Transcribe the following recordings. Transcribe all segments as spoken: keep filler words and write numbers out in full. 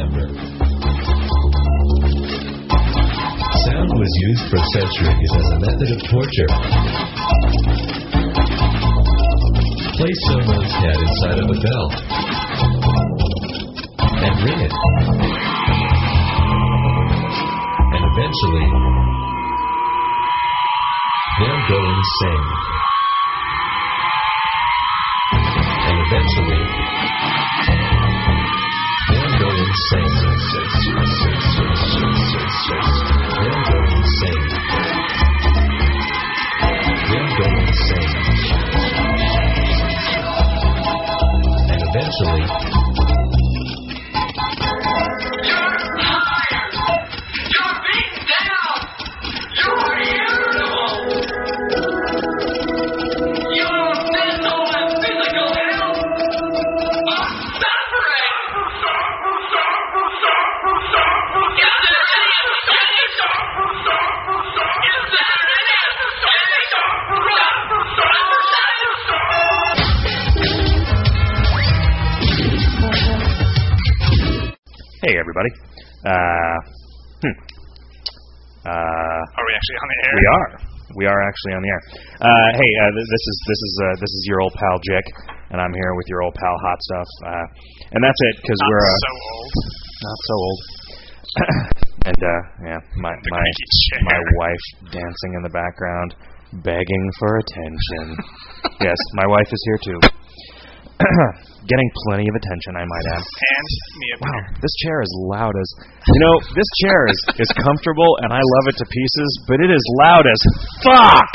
number. Sound was used for centuries as a method of torture. Place someone's head inside of a bell and ring it. And eventually, they'll go insane. And eventually, they'll go insane. They'll go insane. They'll go insane. And eventually, hey everybody. Uh, hmm. Uh, are we actually on the air? We are. We are actually on the air. Uh, hey, uh, th- this is this is uh, this is your old pal Jick, and I'm here with your old pal Hot Stuff. Uh, and that's it because we're uh, so old. Not so old. and uh, yeah, my the my chair. my wife dancing in the background, begging for attention. Yes, my wife is here too. Getting plenty of attention, I might add. And me up Wow, here. this chair is loud as... You know, this chair is, is comfortable, and I love it to pieces, but it is loud as fuck!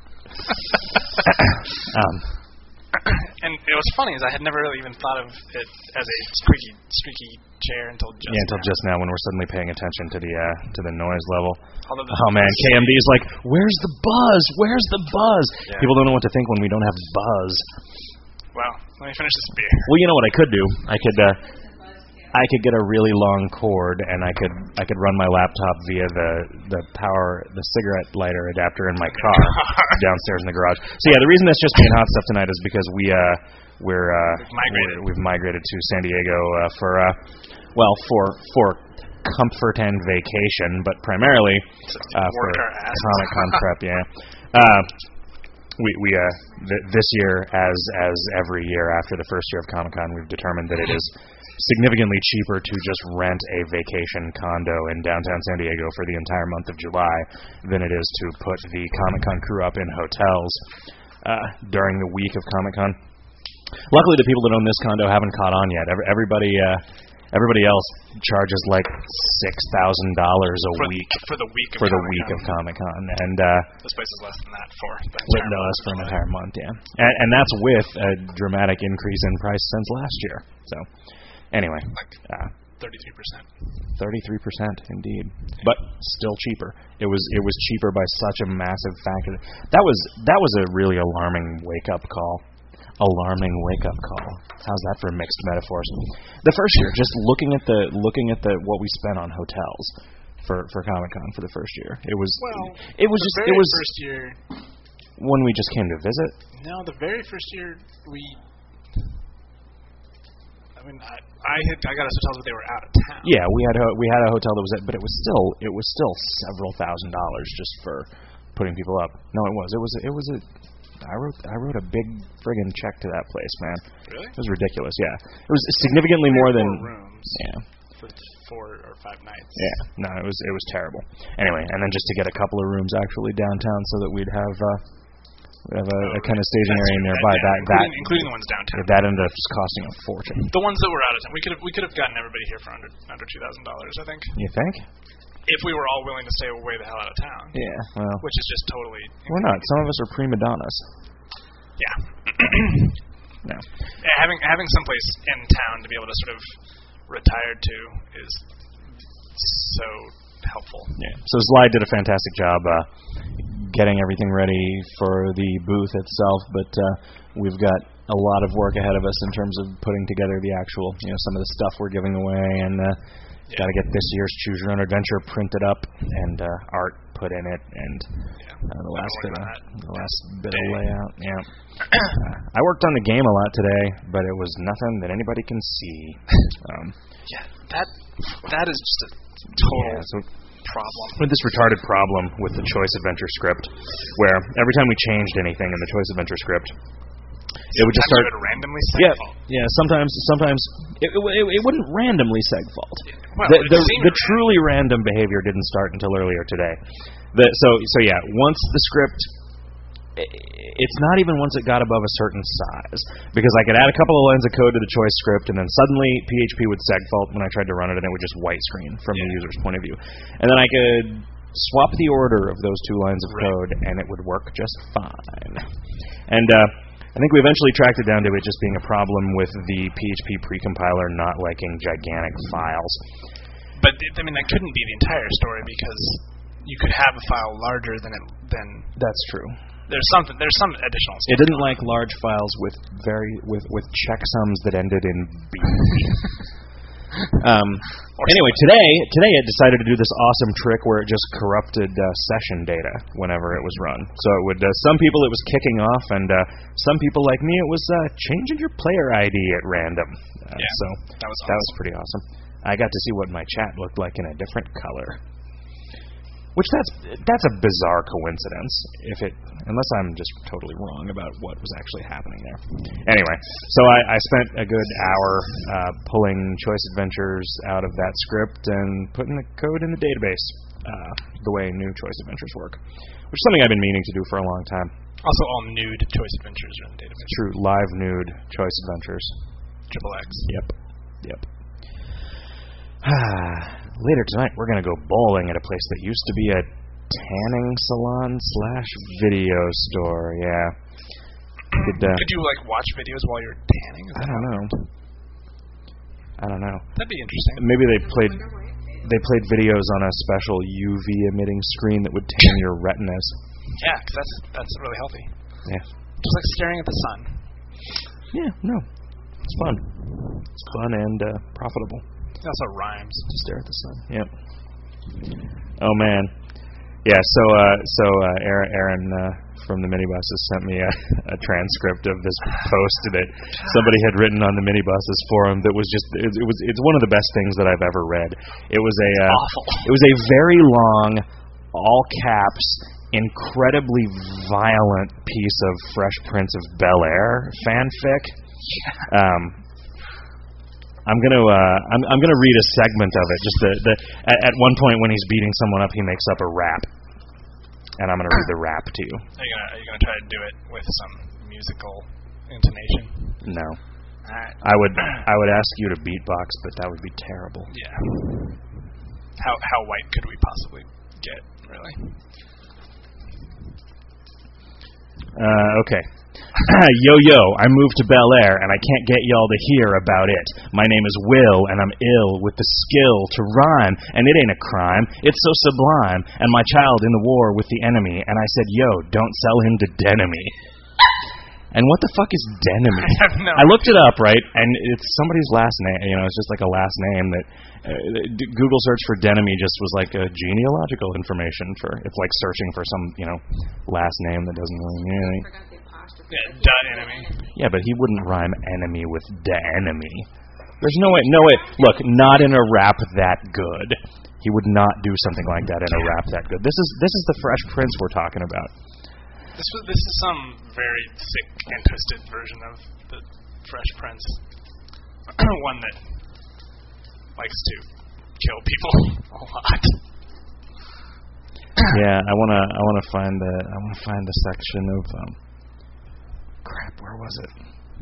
um, and it was funny, is I had never really even thought of it as a squeaky, squeaky chair until just yeah, until now. just now when we're suddenly paying attention to the uh, to the noise level. Although the Oh, man, K M D is like, where's the buzz? Where's the buzz? Yeah. People don't know what to think when we don't have buzz. Well, let me finish this beer. Well, you know what I could do? I could... Uh, I could get a really long cord, and I could I could run my laptop via the the power the cigarette lighter adapter in my car downstairs in the garage. So yeah, the reason that's just being Hot Stuff tonight is because we uh we're uh We've migrated. we're, we've migrated to San Diego uh, for uh well for for comfort and vacation, but primarily uh, for Work our asses. Comic Con prep. Yeah. Uh, we we uh th- this year, as as every year after the first year of Comic Con, we've determined that it is significantly cheaper to just rent a vacation condo in downtown San Diego for the entire month of July than it is to put the Comic-Con crew up in hotels uh, during the week of Comic-Con. Luckily, the people that own this condo haven't caught on yet. Every, everybody uh, everybody else charges like six thousand dollars a for, week for the week of for the Comic-Con. week of Comic-Con. And uh, This place is less than that for the with entire no, month. that's for an entire month, yeah. And, and that's with a dramatic increase in price since last year. So, anyway, Like uh, thirty-three percent. thirty-three percent indeed, but still cheaper. It was it was cheaper by such a massive factor. That was that was a really alarming wake up call. Alarming wake up call. How's that for mixed metaphors? The first year, just looking at the looking at the what we spent on hotels for for Comic-Con for the first year, it was Well, it was the just very it was first year. when we just came to visit. No, the very first year we. I mean, I, I had I got us hotels, but they were out of town. Yeah, we had a, we had a hotel that was at, but it was still it was still several thousand dollars just for putting people up. No, it was it was it was a I wrote I wrote a big friggin' check to that place, man. Really? It was ridiculous. Yeah, it was significantly more than Four rooms. yeah For four or five nights. yeah no it was it was terrible. Anyway, and then just to get a couple of rooms actually downtown so that we'd have uh, we'd have a, Oh, a kind of right. staging That's area right. nearby. Yeah, That including, that including the ones downtown. yeah, that ended up just costing a fortune. The ones that were out of town, we could have we could have gotten everybody here for under under two thousand dollars, I think, You think? if we were all willing to stay way the hell out of town. Yeah. Well, Which is just totally. we're not. Some of us are prima donnas. Yeah. No. Yeah, having having someplace in town to be able to sort of retire to is so helpful. Yeah. So Slide did a fantastic job uh, getting everything ready for the booth itself, but uh, we've got a lot of work ahead of us in terms of putting together the actual, you know, some of the stuff we're giving away, and uh, Yeah. got to get this year's Choose Your Own Adventure printed up and uh, art put in it, and Yeah. uh, the last bit of the last bit Day. of layout. Yeah. uh, I worked on the game a lot today, but it was nothing that anybody can see. Um, Yeah, that that is just a total yeah, so problem. with this retarded problem with the choice adventure script, where every time we changed anything in the choice adventure script, it would just start. Sometimes it would randomly Yeah, segfault. yeah. Sometimes, sometimes it, it, it, it wouldn't randomly segfault. Well, the it the, seemed the truly random behavior didn't start until earlier today. The, so so yeah, once the script, i- it's not even once it got above a certain size, because I could add a couple of lines of code to the choice script, and then suddenly P H P would segfault when I tried to run it, and it would just white screen from the Yeah. user's point of view, and then I could swap the order of those two lines of Right. code, and it would work just fine. And uh, I think we eventually tracked it down to it just being a problem with the P H P precompiler not liking gigantic files. But it, I mean, that couldn't be the entire story because you could have a file larger than it than That's true. there's something there's some additional stuff. It didn't like large files with very with with checksums that ended in B. um, anyway, today today it decided to do this awesome trick where it just corrupted uh, session data whenever it was run. So it would uh, some people it was kicking off, and uh, some people like me it was uh, changing your player I D at random. Uh, Yeah, so that was that was awesome. pretty awesome. I got to see what my chat looked like in a different color. Which that's that's a bizarre coincidence, if it unless I'm just totally wrong about what was actually happening there. Anyway, so I, I spent a good hour uh, pulling choice adventures out of that script and putting the code in the database, uh, the way new choice adventures work, which is something I've been meaning to do for a long time. Also, all nude choice adventures are in the database. True, live nude choice adventures. Triple X. Yep, yep. Later tonight, we're gonna go bowling at a place that used to be a tanning salon slash video store. Yeah. Could, uh, Could you like watch videos while you're tanning? Is I that don't how- know. I don't know. That'd be interesting. Maybe they played they played videos on a special U V emitting screen that would tan your retinas. Yeah, 'cause that's that's really healthy. Yeah. Just like staring at the sun. Yeah. No. It's fun. It's fun and uh, profitable. It also rhymes. To stare at the sun. Yep. Oh man. Yeah. So uh, so uh, Aaron, Aaron uh, from the minibuses sent me a, a transcript of this post that somebody had written on the minibuses forum. That was just it, it was it's one of the best things that I've ever read. It was a uh, Awful. it was a very long, all caps, incredibly violent piece of Fresh Prince of Bel-Air fanfic. Um, I'm gonna uh, I'm I'm gonna read a segment of it. Just the, the at, at one point when he's beating someone up, he makes up a rap, and I'm gonna read the rap to you. Are you gonna are you gonna try to do it with some musical intonation? No, Alright. I would I would ask you to beatbox, but that would be terrible. Yeah. How how white could we possibly get, really? Uh, okay. Yo yo, I moved to Bel Air and I can't get y'all to hear about it. My name is Will and I'm ill with the skill to rhyme, and it ain't a crime. It's so sublime. And my child in the war with the enemy, and I said, yo, don't sell him to Denemy. And what the fuck is Denemy? I have no I looked it up, right, and it's somebody's last name. You know, it's just like a last name that uh, d- Google search for Denemy just was like a genealogical information for it's like searching for some you know last name that doesn't really mean anything. Yeah, duh, enemy. Yeah, but he wouldn't rhyme enemy with the enemy. There's no way. No way. Look, not in a rap that good. He would not do something like that in a rap that good. This is this is the Fresh Prince we're talking about. This was this is some very sick and twisted version of the Fresh Prince. One that likes to kill people a lot. Yeah, I wanna I wanna find the I wanna find the section of um. Crap, where was it?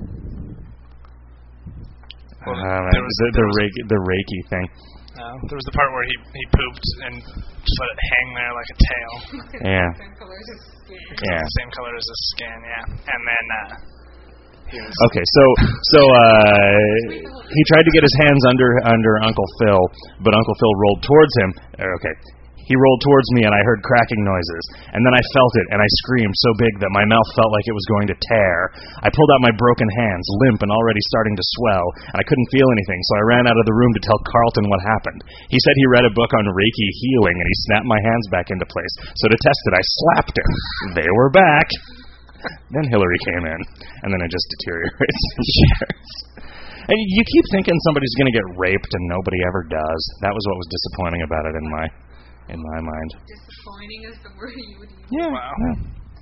Well, uh, there was- the the, there was- reiki, the Reiki thing. No, there was the part where he he pooped and just let it hang there like a tail. Yeah. Same colors as skin. Yeah. The same color as his skin, yeah. And then uh, he was Okay, so so uh, he tried to get his hands under under Uncle Phil, but Uncle Phil rolled towards him. Uh, Okay, He rolled towards me, and I heard cracking noises. And then I felt it, and I screamed so big that my mouth felt like it was going to tear. I pulled out my broken hands, limp and already starting to swell, and I couldn't feel anything, so I ran out of the room to tell Carlton what happened. He said he read a book on Reiki healing, and he snapped my hands back into place. So to test it, I slapped him. They were back. Then Hillary came in, and then it just deteriorates. And you keep thinking somebody's going to get raped, and nobody ever does. That was what was disappointing about it in my in my mind. Disappointing is the word you would use. Yeah. Wow. Yeah.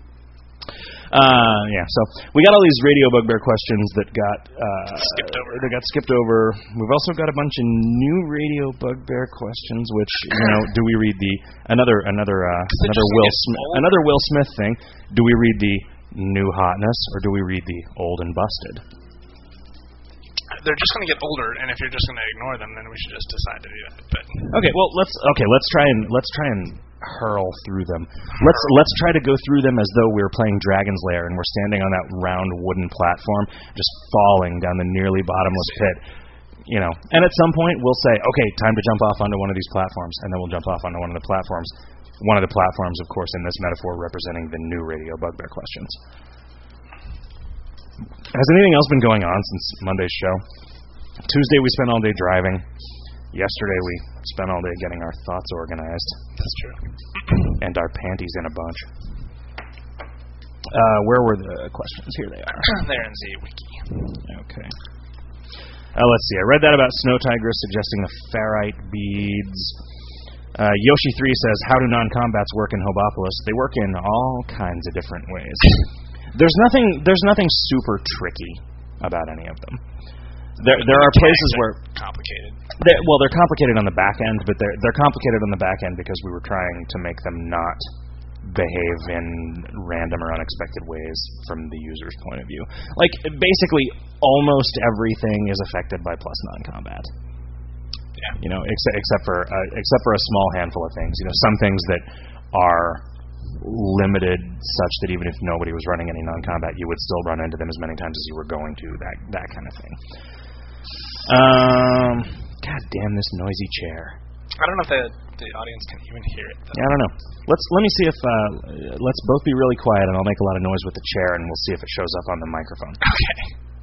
Uh, yeah. So we got all these radio bugbear questions that got uh, skipped over. That got skipped over. We've also got a bunch of new radio bugbear questions. Which you know, do we read the another another uh, another just Will get Smith old. another Will Smith thing? Do we read the new hotness or do we read the old and busted? They're just going to get older, and if you're just going to ignore them, then we should just decide to do that. But Okay, well let's okay let's try and let's try and hurl through them. Let's let's try to go through them as though we were playing Dragon's Lair and we're standing on that round wooden platform, just falling down the nearly bottomless pit. You know, and at some point we'll say, okay, time to jump off onto one of these platforms, and then we'll jump off onto one of the platforms. One of the platforms, of course, in this metaphor, representing the new radio bugbear questions. Has anything else been going on since Monday's show? Tuesday we spent all day driving. Yesterday we spent all day getting our thoughts organized. that's true. And our panties in a bunch. Uh, where were the questions? Here they are. They're in Z Wiki. Okay. Uh, let's see. I read that about Snow Tigress suggesting the ferrite beads. Uh, Yoshi three says, how do non-combats work in Hobopolis? They work in all kinds of different ways. There's nothing There's nothing super tricky about any of them. There there are places where complicated. they're, well, they're complicated on the back end, but they're they're complicated on the back end because we were trying to make them not behave in random or unexpected ways from the user's point of view. Like basically, almost everything is affected by plus non-combat. Yeah. You know, except except for uh, except for a small handful of things. You know, some things that are limited such that even if nobody was running any non-combat, you would still run into them as many times as you were going to. That that kind of thing. Um, God damn this noisy chair. I don't know if the the audience can even hear it. Though. Yeah, I don't know. Let's let me see if uh, let's both be really quiet, and I'll make a lot of noise with the chair, and we'll see if it shows up on the microphone. Okay.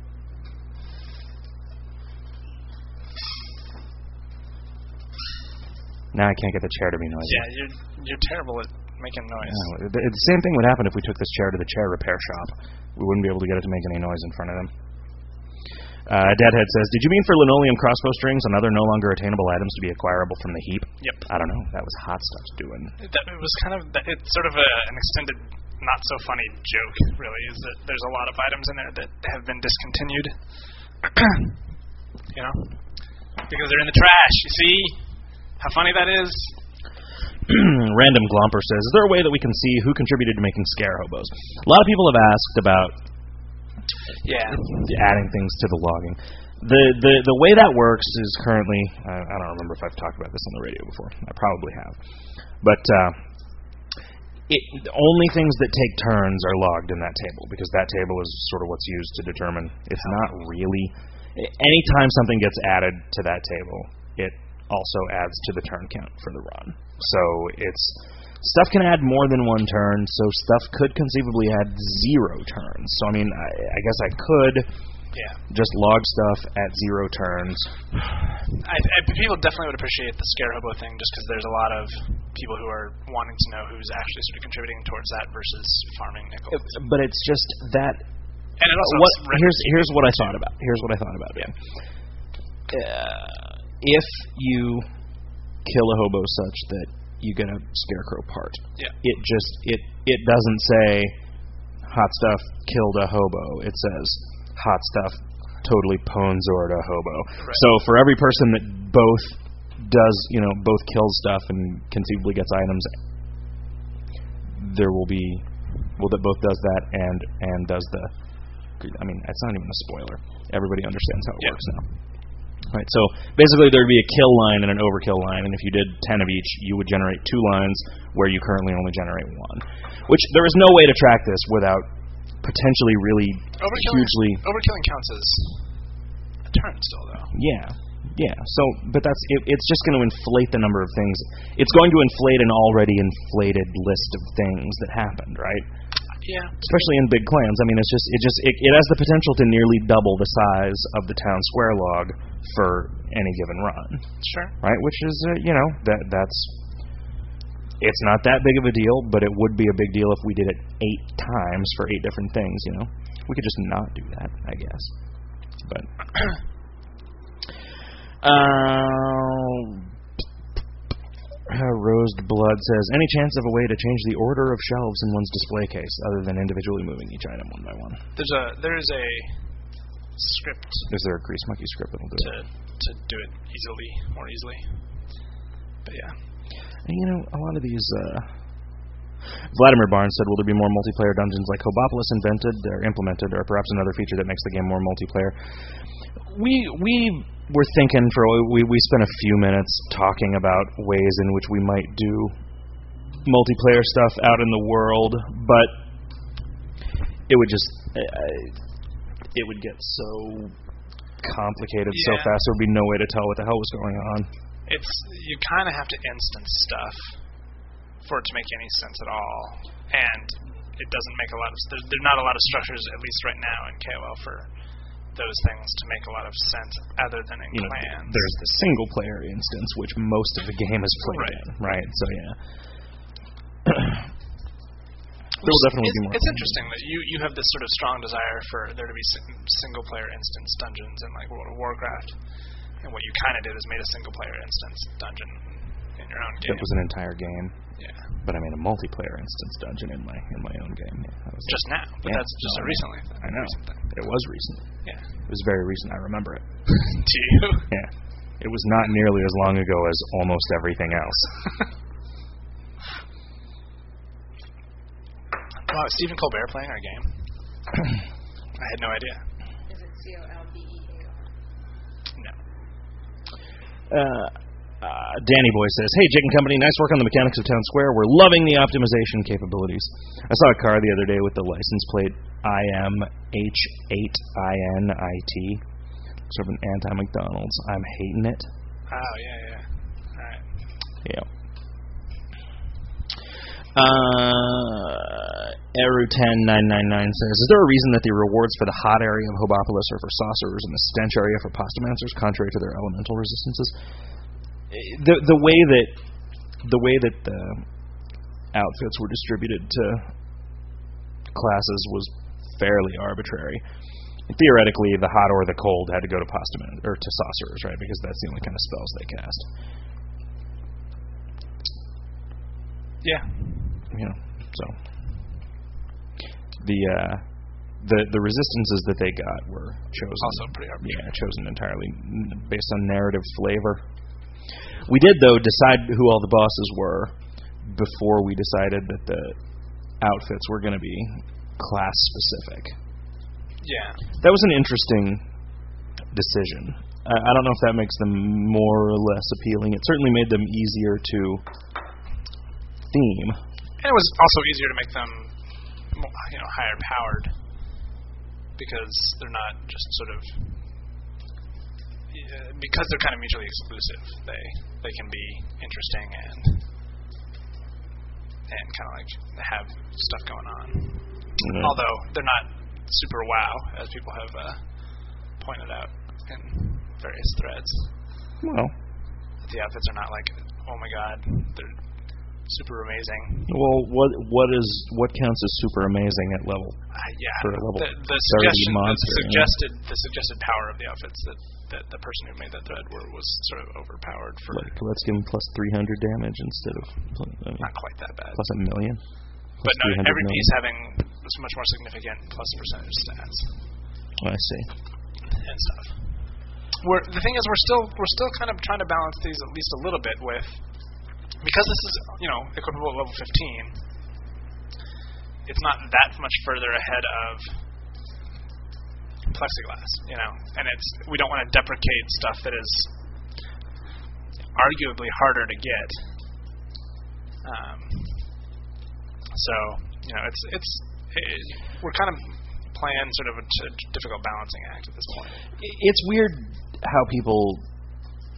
Now I can't get the chair to be noisy. Yeah, you're you're terrible at making noise. No, the, the same thing would happen if we took this chair to the chair repair shop. We wouldn't be able to get it to make any noise in front of them. Uh, Deadhead says, did you mean for linoleum crossbow strings and other no longer attainable items to be acquirable from the heap? Yep. I don't know. That was Hot Stuff's doing. It, that, it was kind of that, it's sort of a, an extended, not so funny joke. Really, is that there's a lot of items in there that have been discontinued. You know, because they're in the trash. You see how funny that is. Random Glomper says, is there a way that we can see who contributed to making scare hobos? A lot of people have asked about Yeah. adding things to the logging. The the the way that works is currently, uh, I don't remember if I've talked about this on the radio before. I probably have. But uh, it, only things that take turns are logged in that table, because that table is sort of what's used to determine. It's not really. Anytime something gets added to that table, it also adds to the turn count for the run. So it's stuff can add more than one turn, so stuff could conceivably add zero turns. So I mean, I, I guess I could Yeah. just log stuff at zero turns. I, I, people definitely would appreciate the scare hobo thing, just because there's a lot of people who are wanting to know who's actually sort of contributing towards that versus farming nickels. But it's just that. And it also What, helps here's records here's people what I too. thought about. Here's what I thought about. Yeah. Uh, if you kill a hobo such that you get a scarecrow part, Yeah. it just it it doesn't say hot stuff killed a hobo. It says hot stuff totally ponzored a hobo. Right. So for every person that both does, you know, both kills stuff and conceivably gets items, there will be well that both does that and and does the. I mean, it's not even a spoiler. Everybody understands how it Yeah. works now. Right. So basically, there'd be a kill line and an overkill line, and if you did ten of each, you would generate two lines where you currently only generate one. Which there is no way to track this without potentially really Overkilling, hugely. overkilling counts as a turn still, though. Yeah. Yeah, so, but that's, it, it's just going to inflate the number of things. It's going to inflate an already inflated list of things that happened, right? Yeah. Especially in big clans. I mean, it's just, it just, it, it has the potential to nearly double the size of the town square log for any given run. Sure. Right? Which is, uh, you know, that that's, it's not that big of a deal, but it would be a big deal if we did it eight times for eight different things, you know? We could just not do that, I guess. But... Uh, Rosed Blood says, any chance of a way to change the order of shelves in one's display case other than individually moving each item one by one? There's a there is a script. Is there a Grease Monkey script that'll do to, it? To do it easily, more easily. But yeah. And you know, a lot of these... Uh, Vladimir Barnes said, will there be more multiplayer dungeons like Hobopolis invented or implemented, or perhaps another feature that makes the game more multiplayer? We we were thinking for we we spent a few minutes talking about ways in which we might do multiplayer stuff out in the world, but it would just uh, it would get so complicated yeah. so fast there would be no way to tell what the hell was going on. It's you kind of have to instance stuff for it to make any sense at all, and it doesn't make a lot of there's, there's not a lot of structures, at least right now in K O L, for those things to make a lot of sense other than in you know, clans. There's the single player instance, which most of the game is played right. in, right? So yeah. There will definitely it's, be more. It's interesting that you, you have this sort of strong desire for there to be single player instance dungeons in like World of Warcraft, and what you kind of did is made a single player instance dungeon in your own game. It was an entire game. Yeah. But I made a multiplayer instance dungeon in my in my own game. Yeah, that was just it. now, but yeah. that's just no, a recently. I know. Recent thing. It was recent. Yeah. It was very recent. I remember it. To you? Yeah. It was not nearly as long ago as almost everything else. Wow, is Stephen Colbert playing our game? I had no idea. Is it C O L B E A R? No. Uh, uh, Danny Boy says, hey, Jake and Company, nice work on the mechanics of Town Square. We're loving the optimization capabilities. I saw a car the other day with the license plate I M H eight I N I T. Sort of an anti-McDonald's. I'm hating it. Oh, yeah, yeah. All right. Yeah. Uh, Eru ten nine nine nine says, is there a reason that the rewards for the hot area of Hobopolis are for sorcerers and the stench area for postomancers, contrary to their elemental resistances? The the way that the way that the outfits were distributed to classes was fairly arbitrary. Theoretically, the hot or the cold had to go to postoman or to sorcerers, right? Because that's the only kind of spells they cast. Yeah. You know, so the uh, the the resistances that they got were chosen. Also pretty arbitrary. Yeah, chosen entirely based on narrative flavor. We did, though, decide who all the bosses were before we decided that the outfits were going to be class specific. Yeah. That was an interesting decision. I, I don't know if that makes them more or less appealing. It certainly made them easier to theme. And it was also easier to make them, you know, higher powered because they're not just sort of uh, because they're kind of mutually exclusive. They they can be interesting and and kind of like have stuff going on. Mm-hmm. Although they're not super wow, as people have uh, pointed out in various threads. Well, the outfits are not like, oh my god, they're super amazing. Well, what what is what counts as super amazing at level? Uh, yeah, for a level the, the thirty suggestion, monster, the suggested, you know? the suggested power of the outfits that, that the person who made that thread were was sort of overpowered for. Like, let's give him plus three hundred damage instead of I mean, not quite that bad. Plus a million. Plus but no, every million. piece having so much more significant plus percentage stats. I see. And stuff. We're, the thing is, we're still we're still kind of trying to balance these at least a little bit with. Because this is, you know, equipable at level fifteen, it's not that much further ahead of plexiglass, you know, and it's we don't want to deprecate stuff that is arguably harder to get. Um, so, you know, it's it's it, we're kind of playing sort of a t- difficult balancing act at this point. It's weird how people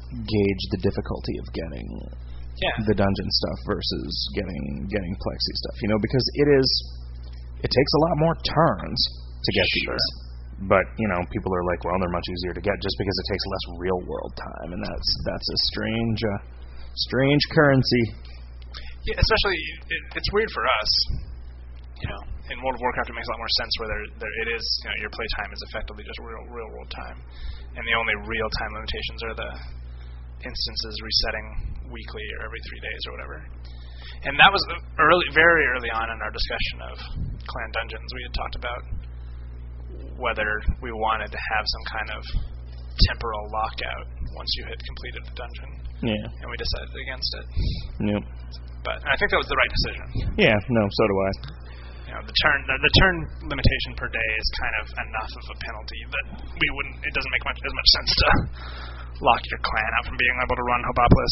gauge the difficulty of getting Yeah. the dungeon stuff versus getting getting Plexi stuff. You know, because it is it takes a lot more turns to get Sure. these. But, you know, people are like, well, they're much easier to get just because it takes less real world time, and that's that's a strange uh, strange currency. Yeah, especially it, it's weird for us. You know, in World of Warcraft, it makes a lot more sense where there, there it is. You know, your play time is effectively just real real world time, and the only real time limitations are the instances resetting weekly or every three days or whatever. And that was early, very early on in our discussion of Clan Dungeons. We had talked about whether we wanted to have some kind of temporal lockout once you had completed the dungeon. Yeah. And we decided against it. Yep. But I think that was the right decision. Yeah. No. So do I. You know, the turn the, the turn limitation per day is kind of enough of a penalty that we wouldn't. It doesn't make much as much sense to lock your clan out from being able to run Hobopolis,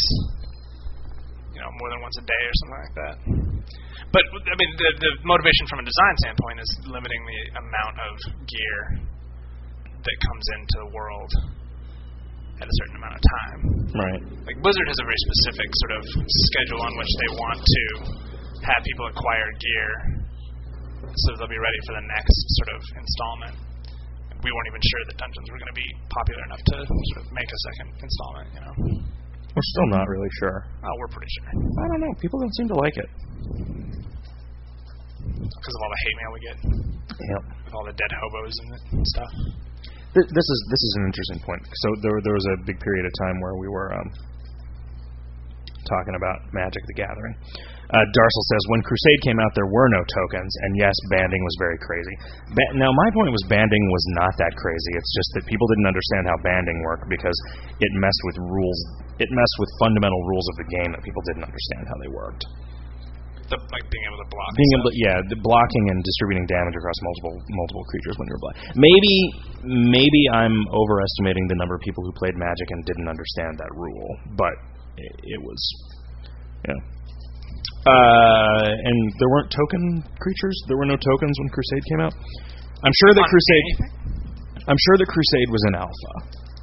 you know, more than once a day or something like that. But I mean, the the motivation from a design standpoint is limiting the amount of gear that comes into the world at a certain amount of time. Right. Like Blizzard has a very specific sort of schedule on which they want to have people acquire gear so that they'll be ready for the next sort of installment. We weren't even sure that Dungeons were going to be popular enough to sort of make a second installment, you know. We're still not really sure. Oh, we're pretty sure. I don't know. People don't seem to like it. Because of all the hate mail we get. Yep. With all the dead hobos and, and stuff. This is this is an interesting point. So there there was a big period of time where we were um, talking about Magic the Gathering. Uh, Darcel says, when Crusade came out, there were no tokens, and yes, banding was very crazy. Ba- now, my point was banding was not that crazy. It's just that people didn't understand how banding worked because it messed with rules. It messed with fundamental rules of the game that people didn't understand how they worked. The, like being able to block. Being stuff. able, to, yeah, the blocking and distributing damage across multiple multiple creatures when you're blind. Maybe maybe I'm overestimating the number of people who played Magic and didn't understand that rule, but it, it was, yeah. Uh, and there weren't token creatures. There were no tokens when Crusade came out. I'm sure that On Crusade. anything? I'm sure that Crusade was in alpha.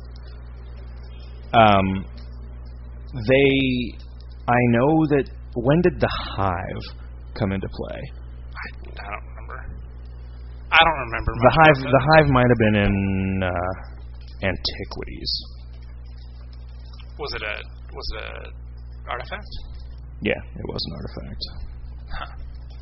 Um, they. I know that. When did the Hive come into play? I, I don't remember. I don't remember. The much Hive. about The that. Hive might have been in uh, Antiquities. Was it a was it a artifact? Yeah, it was an artifact. Huh.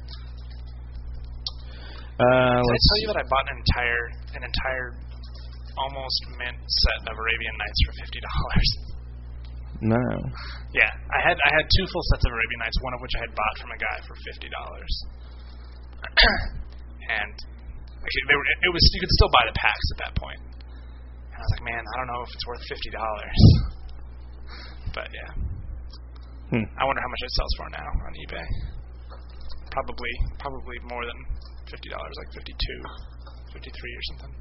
Uh, Did I let's tell you that I bought an entire an entire almost mint set of Arabian Nights for fifty dollars? No. Yeah, I had I had two full sets of Arabian Nights, one of which I had bought from a guy for fifty dollars. And actually, they were, it was you could still buy the packs at that point. And I was like, man, I don't know if it's worth fifty dollars. But yeah, Hmm. I wonder how much it sells for now on eBay. Probably probably more than fifty dollars, like fifty-two, fifty-three or something.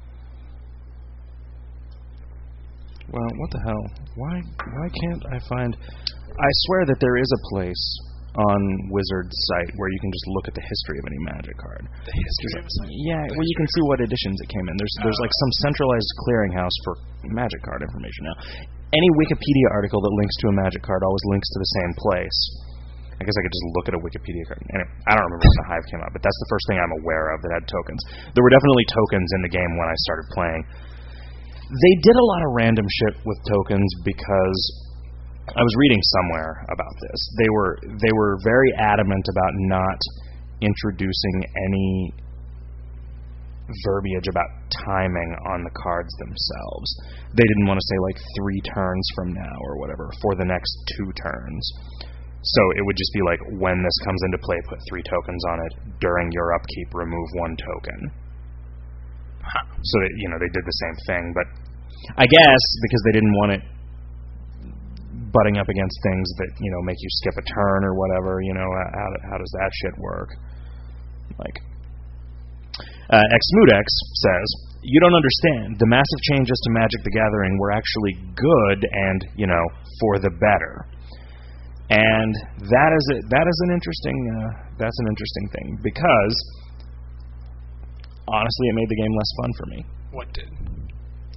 Well, what the hell? Why why can't I find... I swear that there is a place on Wizard's site where you can just look at the history of any Magic card. The history of a site? Yeah, where you can see what editions it came in. There's there's like some centralized clearinghouse for Magic card information now. Any Wikipedia article that links to a Magic card always links to the same place. I guess I could just look at a Wikipedia card. Anyway, I don't remember when the Hive came out, but that's the first thing I'm aware of that had tokens. There were definitely tokens in the game when I started playing. They did a lot of random shit with tokens because I was reading somewhere about this. They were they were very adamant about not introducing any verbiage about timing on the cards themselves. They didn't want to say like three turns from now or whatever for the next two turns. So it would just be like, when this comes into play, put three tokens on it. During your upkeep, remove one token. So that, you know, they did the same thing, but I guess because they didn't want it butting up against things that, you know, make you skip a turn or whatever, you know, how how does that shit work? Like, uh, Xmudex says, you don't understand. The massive changes to Magic the Gathering were actually good and, you know, for the better. And that is a, that is an interesting uh, that's an interesting thing because honestly, it made the game less fun for me. What did?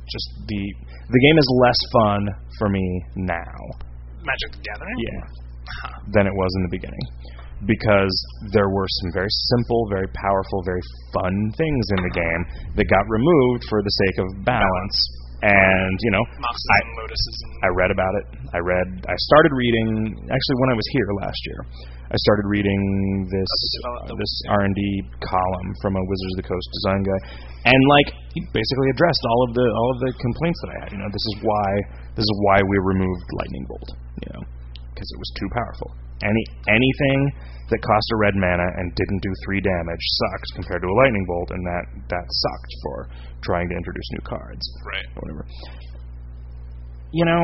just the the game is less fun for me now. Magic the Gathering? Yeah. Than it was in the beginning. Because there were some very simple, very powerful, very fun things in the game that got removed for the sake of balance. And, you know, Moxes I, and Lotuses and I read about it. I read, I started reading, actually when I was here last year, I started reading this uh, this R and D column from a Wizards of the Coast design guy. And, like, he basically addressed all of the all of the complaints that I had. You know, this is why this is why we removed Lightning Bolt, you know, because it was too powerful. Any anything that cost a red mana and didn't do three damage sucks compared to a lightning bolt, and that that sucked for trying to introduce new cards. Right. Or whatever. You know,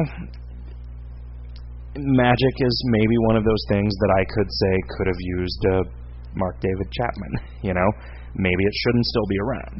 Magic is maybe one of those things that I could say could have used uh, Mark David Chapman. You know, maybe it shouldn't still be around.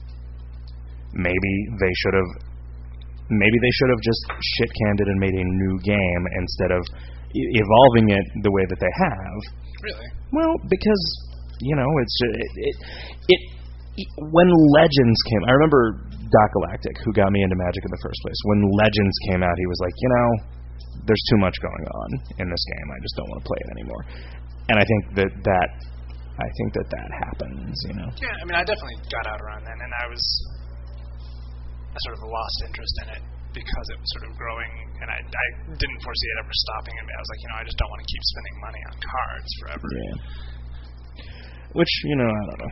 Maybe they should have. Maybe they should have just shit canned it and made a new game instead of evolving it the way that they have. Really? Well, because you know, it's just, it, it, it, it. When Legends came, I remember Doc Galactic, who got me into Magic in the first place. When Legends came out, he was like, you know, there's too much going on in this game. I just don't want to play it anymore. And I think that that, I think that that happens. You know. Yeah, I mean, I definitely got out around then, and I was, I sort of lost interest in it because it was sort of growing, and I, I didn't foresee it ever stopping. And I was like, you know, I just don't want to keep spending money on cards forever. Yeah. Which, you know, I don't know.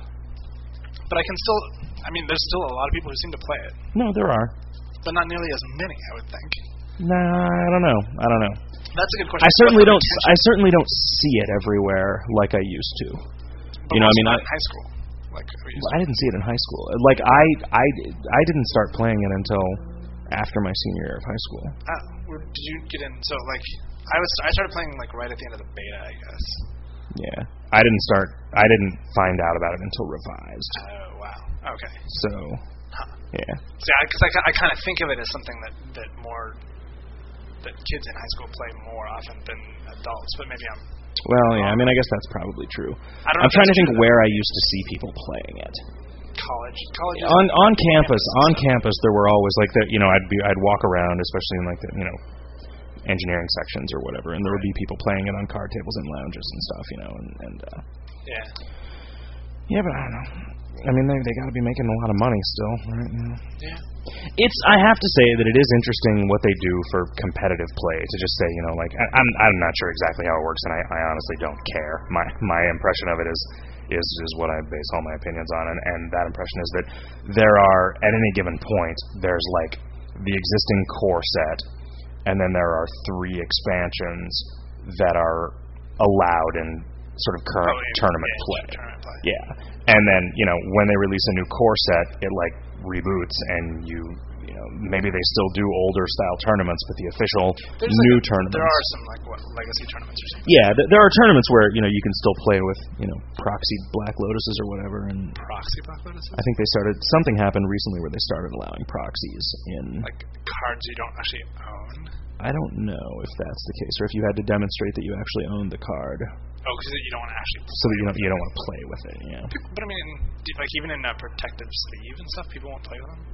But I can still, I mean, there's still a lot of people who seem to play it. No, there are. But not nearly as many, I would think. Nah, I don't know. I don't know. That's a good question. I certainly What's don't. the I certainly don't see it everywhere like I used to. But You know, I also mean, not I, in high school. Like we used I didn't see it in high school. Like I, I, I didn't start playing it until after my senior year of high school. to. Uh, where did you get in? So like, I was, I started playing like right at the end of the beta, I guess. Yeah, I didn't start. I didn't find out about it until Revised. Oh wow. Okay. So, Huh. yeah. See, because I, I, I kind of think of it as something that that more that kids in high school play more often than adults, but maybe I'm. Well, yeah. I mean, I guess that's probably true. I don't know I'm if trying to that's think true, where I used to see people playing it. College, college. On on campus, on campus, there were always like that. You know, I'd be I'd walk around, especially in like the you know engineering sections or whatever, and there would be people playing it on card tables and lounges and stuff. You know, and and uh, Yeah. yeah, but I don't know. I mean, they they got to be making a lot of money still, right? You know. Yeah. It's. I have to say that it is interesting what they do for competitive play. To just say, you know, like I, I'm. I'm not sure exactly how it works, and I, I honestly don't care. My my impression of it is is is what I base all my opinions on, and and that impression is that there are at any given point there's like the existing core set, and then there are three expansions that are allowed in sort of current Oh, yeah, tournament yeah, play. Tournament play. Yeah, and then you know when they release a new core set, it like reboots, and you you know maybe they still do older style tournaments, but the official There's new like a, tournaments. There are some like what legacy tournaments or something. Yeah, th- there are tournaments where you know you can still play with you know proxy Black Lotuses or whatever, and Proxy Black Lotuses? I think they started something happened recently where they started allowing proxies in. Like cards you don't actually own. I don't know if that's the case, or if you had to demonstrate that you actually owned the card, Oh, because you don't want to actually. so that you don't you don't want to play with it. Yeah. People, but I mean, do- like even in a protective sleeve and stuff, people won't play with them.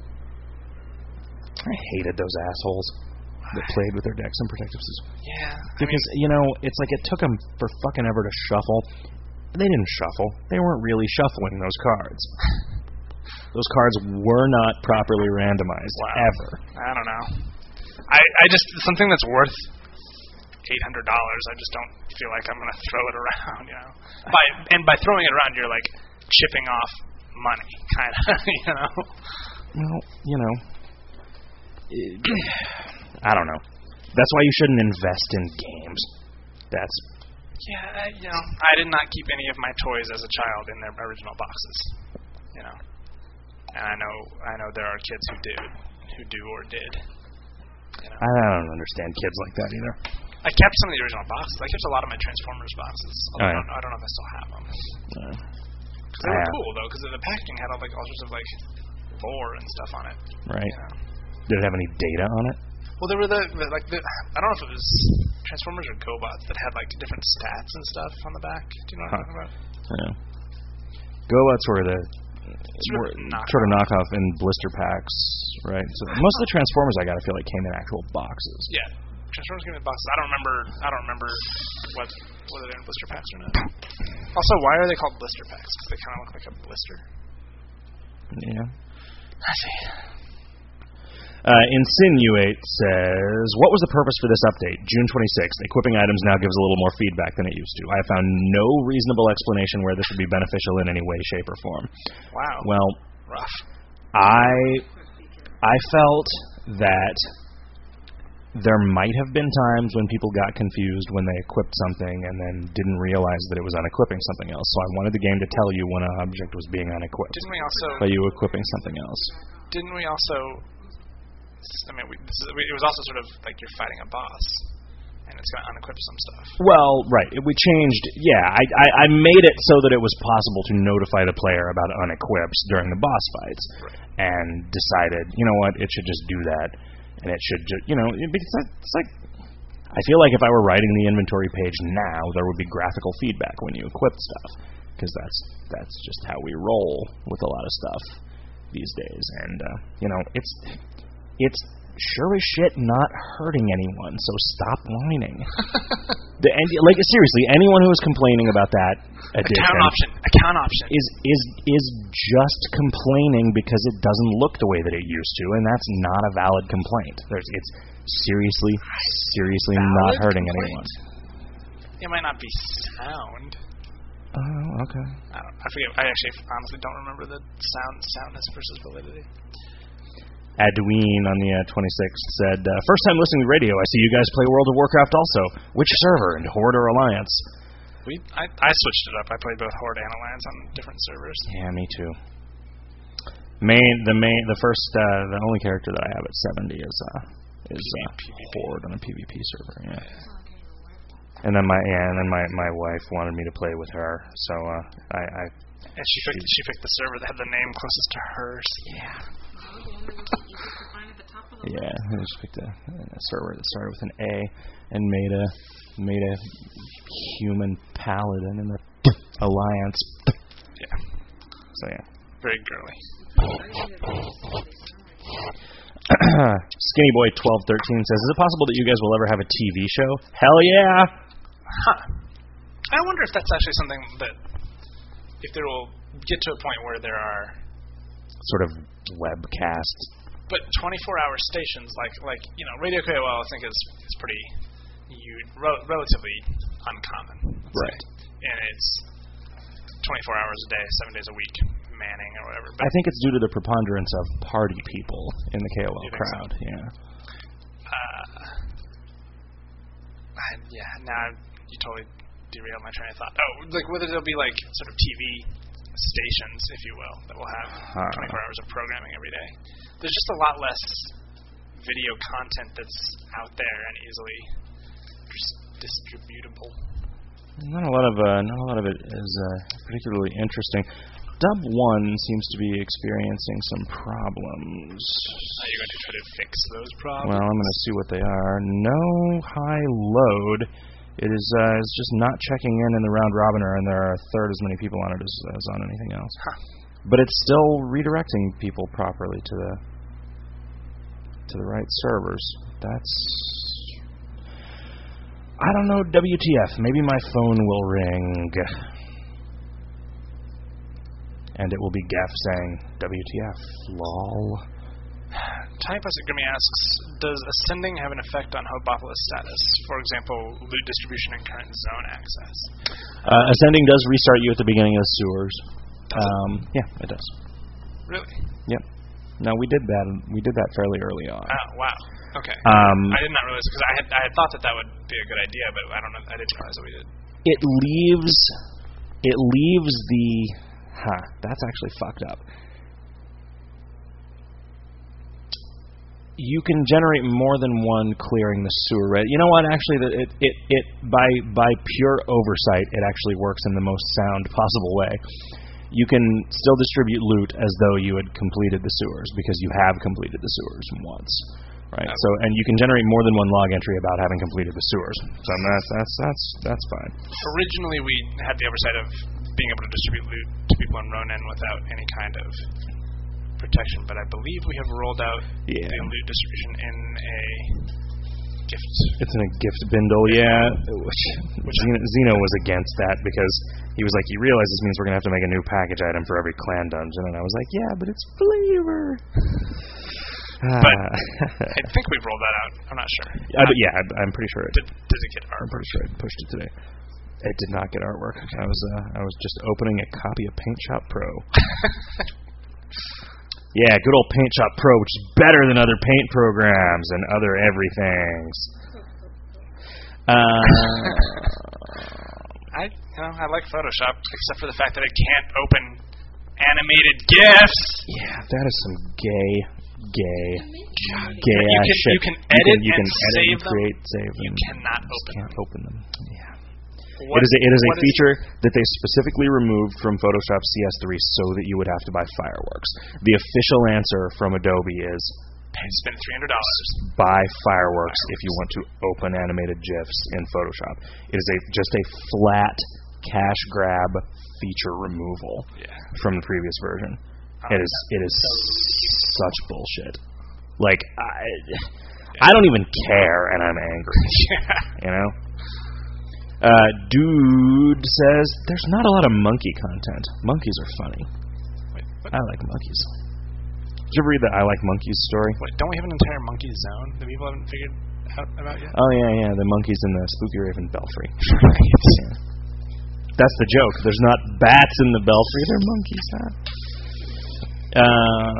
I hated those assholes that played with their decks and protective sleeves. Yeah. I Because, you know, it's like it took them for fucking ever to shuffle. They didn't shuffle. They weren't really shuffling those cards. Those cards were not properly randomized, Wow. ever. I don't know. I, I just something that's worth eight hundred dollars. I just don't feel like I'm gonna throw it around. You know, by and by throwing it around, you're like chipping off money, kind of. You know. Well, you know, it, I don't know. That's why you shouldn't invest in games. That's Yeah, I, you know, I did not keep any of my toys as a child in their original boxes. You know, and I know I know there are kids who do, who do or did. You know. I don't understand kids like that either. I kept some of the original boxes. I kept a lot of my Transformers boxes. Oh, I, yeah. don't, I don't know if I still have them. Uh, Cause they were Yeah. cool though, because the packaging had all like all sorts of like lore and stuff on it. right? You know. Did it have any data on it? Well, there were the, the like the I don't know if it was Transformers or GoBots that had like different stats and stuff on the back. Do you know what I'm Huh. talking about? Yeah. GoBots were the Sort of knockoff. sort of knockoff in blister packs, right? So most of the Transformers I got, I feel like came in actual boxes. Yeah, Transformers came in boxes. I don't remember. I don't remember what whether they're in blister packs or not. Also, why are they called blister packs? Because they kind of look like a blister. Yeah. I see. Uh, Insinuate says, what was the purpose for this update? June twenty-sixth. Equipping items now gives a little more feedback than it used to. I have found no reasonable explanation where this would be beneficial in any way, shape, or form. Wow. Well, rough. I I felt that there might have been times when people got confused when they equipped something and then didn't realize that it was unequipping something else. So I wanted the game to tell you when an object was being unequipped Didn't we also? by you equipping something else. Didn't we also? I mean, we, this is, it was also sort of like you're fighting a boss, and it's going to unequip some stuff. Well, right. We changed. Yeah, I, I I made it so that it was possible to notify the player about unequips during the boss fights, Right. and decided, you know what, it should just do that, and it should just, you know, it's like, it's like I feel like if I were writing the inventory page now, there would be graphical feedback when you equip stuff, because that's that's just how we roll with a lot of stuff these days, and uh, you know, it's. It's sure as shit not hurting anyone, so stop whining. the, and, like seriously, anyone who is complaining about that addition Account option. Account option. is is is just complaining because it doesn't look the way that it used to, and that's not a valid complaint. There's, it's seriously, seriously Valid not hurting complaint? anyone. It might not be sound. Oh, okay. I don't. I forget. I actually honestly don't remember the sound soundness versus validity. Adween on the uh, twenty-sixth said, uh, first time listening to the radio, I see you guys play World of Warcraft also. Which server, and Horde or Alliance? We I, I switched it up. I played both Horde and Alliance on different servers. Yeah, me too. Main, the main, the first, uh, the only character that I have at seventy is uh, is uh, Horde on a PvP server. Yeah. And then my yeah, and then my my wife wanted me to play with her, so uh, I, I. And she picked she picked the server that had the name closest to hers. Yeah. Yeah, I just picked a, a server that started with an A and made a made a human paladin in the Alliance. Yeah. So yeah. Very girly. Skinny Boy twelve thirteen says, is it possible that you guys will ever have a T V show? Hell yeah! Huh. I wonder if that's actually something that, if there will get to a point where there are Sort of webcast. But twenty-four hour stations, like like you know, Radio K O L, I think is is pretty you re- relatively uncommon. Right. Say. And it's twenty-four hours a day, seven days a week, manning or whatever. But I think it's due to the preponderance of party people in the K O L crowd. So? Yeah. Uh, I, yeah. Now you totally derailed my train of thought. Oh, like whether there'll be like sort of T V stations, if you will, that will have huh. twenty-four hours of programming every day. There's just a lot less video content that's out there and easily distributable. Not a lot of uh, not a lot of it is uh, particularly interesting. Dub one seems to be experiencing some problems. Are you going to try to fix those problems? Well, I'm going to see what they are. No high load. It is uh, it's just not checking in in the round robiner, and there are a third as many people on it as, as on anything else. Huh. But it's still redirecting people properly to the to the right servers. That's I don't know. W T F? Maybe my phone will ring, and it will be Gaff saying W T F. Lol. Typus at Grimmy asks, does ascending have an effect on Hobopolis status? For example, loot distribution and current zone access. Uh, ascending does restart you at the beginning of the sewers. Um, yeah, it does. Really? Yep. No, we did that. We did that fairly early on. Oh, wow. Okay. Um, I did not realize because I had I had thought that that would be a good idea, but I don't know. I didn't realize that we did. It leaves. It leaves the. Huh. That's actually fucked up. You can generate more than one clearing the sewer. Right? You know what? Actually, it it it by by pure oversight, it actually works in the most sound possible way. You can still distribute loot as though you had completed the sewers because you have completed the sewers once, right? So, and you can generate more than one log entry about having completed the sewers. So that's that's that's that's fine. Originally, we had the oversight of being able to distribute loot to people in Ronin without any kind of protection. But I believe we have rolled out Yeah. the loot distribution in a gift. It's in a gift bindle, yeah. Which, Which Zeno, Zeno was against that because he was like, you realize this means we're going to have to make a new package item for every clan dungeon. And I was like, yeah, but it's flavor. But I think we've rolled that out. I'm not sure. I, but yeah, I, I'm pretty sure it Did, does it get I'm artwork? pretty sure I pushed it today. It did not get artwork. I was uh, I was just opening a copy of Paint Shop Pro. Yeah, good old Paint Shop Pro, which is better than other paint programs and other everythings. Uh, I you know I like Photoshop, except for the fact that it can't open animated GIFs. yeah, that is some gay, gay, God, gay you ass can, shit. you can edit you can, and you can edit save and create, them. save You them. cannot You just open can't them. open them. Yeah. What, it is a, it is a what feature that they specifically removed from Photoshop C S three so that you would have to buy Fireworks. The official answer from Adobe is spend three hundred dollars. buy Fireworks if you want to open animated GIFs in Photoshop. It is a just a flat cash grab feature removal Yeah. from the previous version. Oh, It is it is such bullshit. Like I I don't even care and I'm angry. Yeah. You know? Uh, dude says there's not a lot of monkey content. Monkeys are funny. Wait, what? I like monkeys. Did you ever read the I Like Monkeys story? Wait, don't we have an entire monkey zone that people haven't figured out about yet? Oh yeah, yeah, the monkeys in the Spooky Raven Belfry. Right. Yeah. That's the joke. There's not bats in the belfry. They're monkeys, huh? Uh,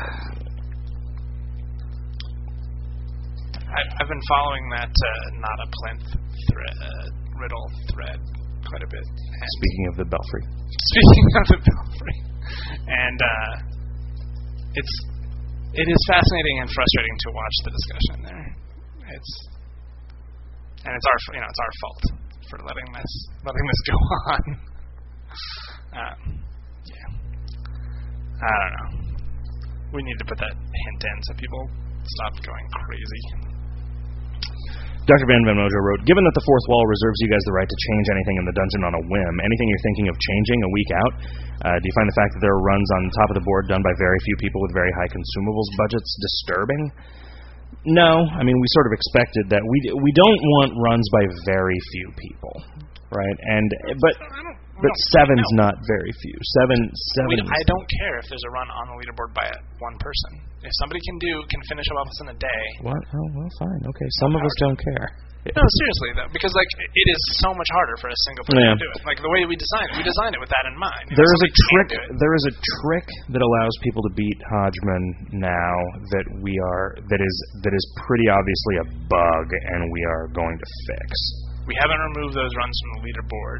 I've, I've been following that uh, not a plinth thread, uh, riddle thread quite a bit. And speaking of the belfry, speaking of the belfry, and uh, it's it is fascinating and frustrating to watch the discussion there. It's and it's our you know it's our fault for letting this letting this go on. Um, yeah, I don't know. We need to put that hint in so people stop going crazy. Doctor Van Van Mojo wrote, given that the fourth wall reserves you guys the right to change anything in the dungeon on a whim, anything you're thinking of changing a week out, uh, do you find the fact that there are runs on top of the board done by very few people with very high consumables budgets disturbing? No. I mean, we sort of expected that. We we don't want runs by very few people, right? And But I don't, we but don't- seven's no. not very few. Seven, seven We, is- I don't care if there's a run on the leaderboard by one person. If somebody can do can finish a level in a day. What? Oh, well, fine. Okay. Some of us don't care. No, seriously though, because like it is so much harder for a single person Yeah. to do it. Like the way we design it, we design it with that in mind. You know, There is a somebody can trick. do it. There is a trick that allows people to beat Hodgman now that we are that is that is pretty obviously a bug, and we are going to fix. We haven't removed those runs from the leaderboard.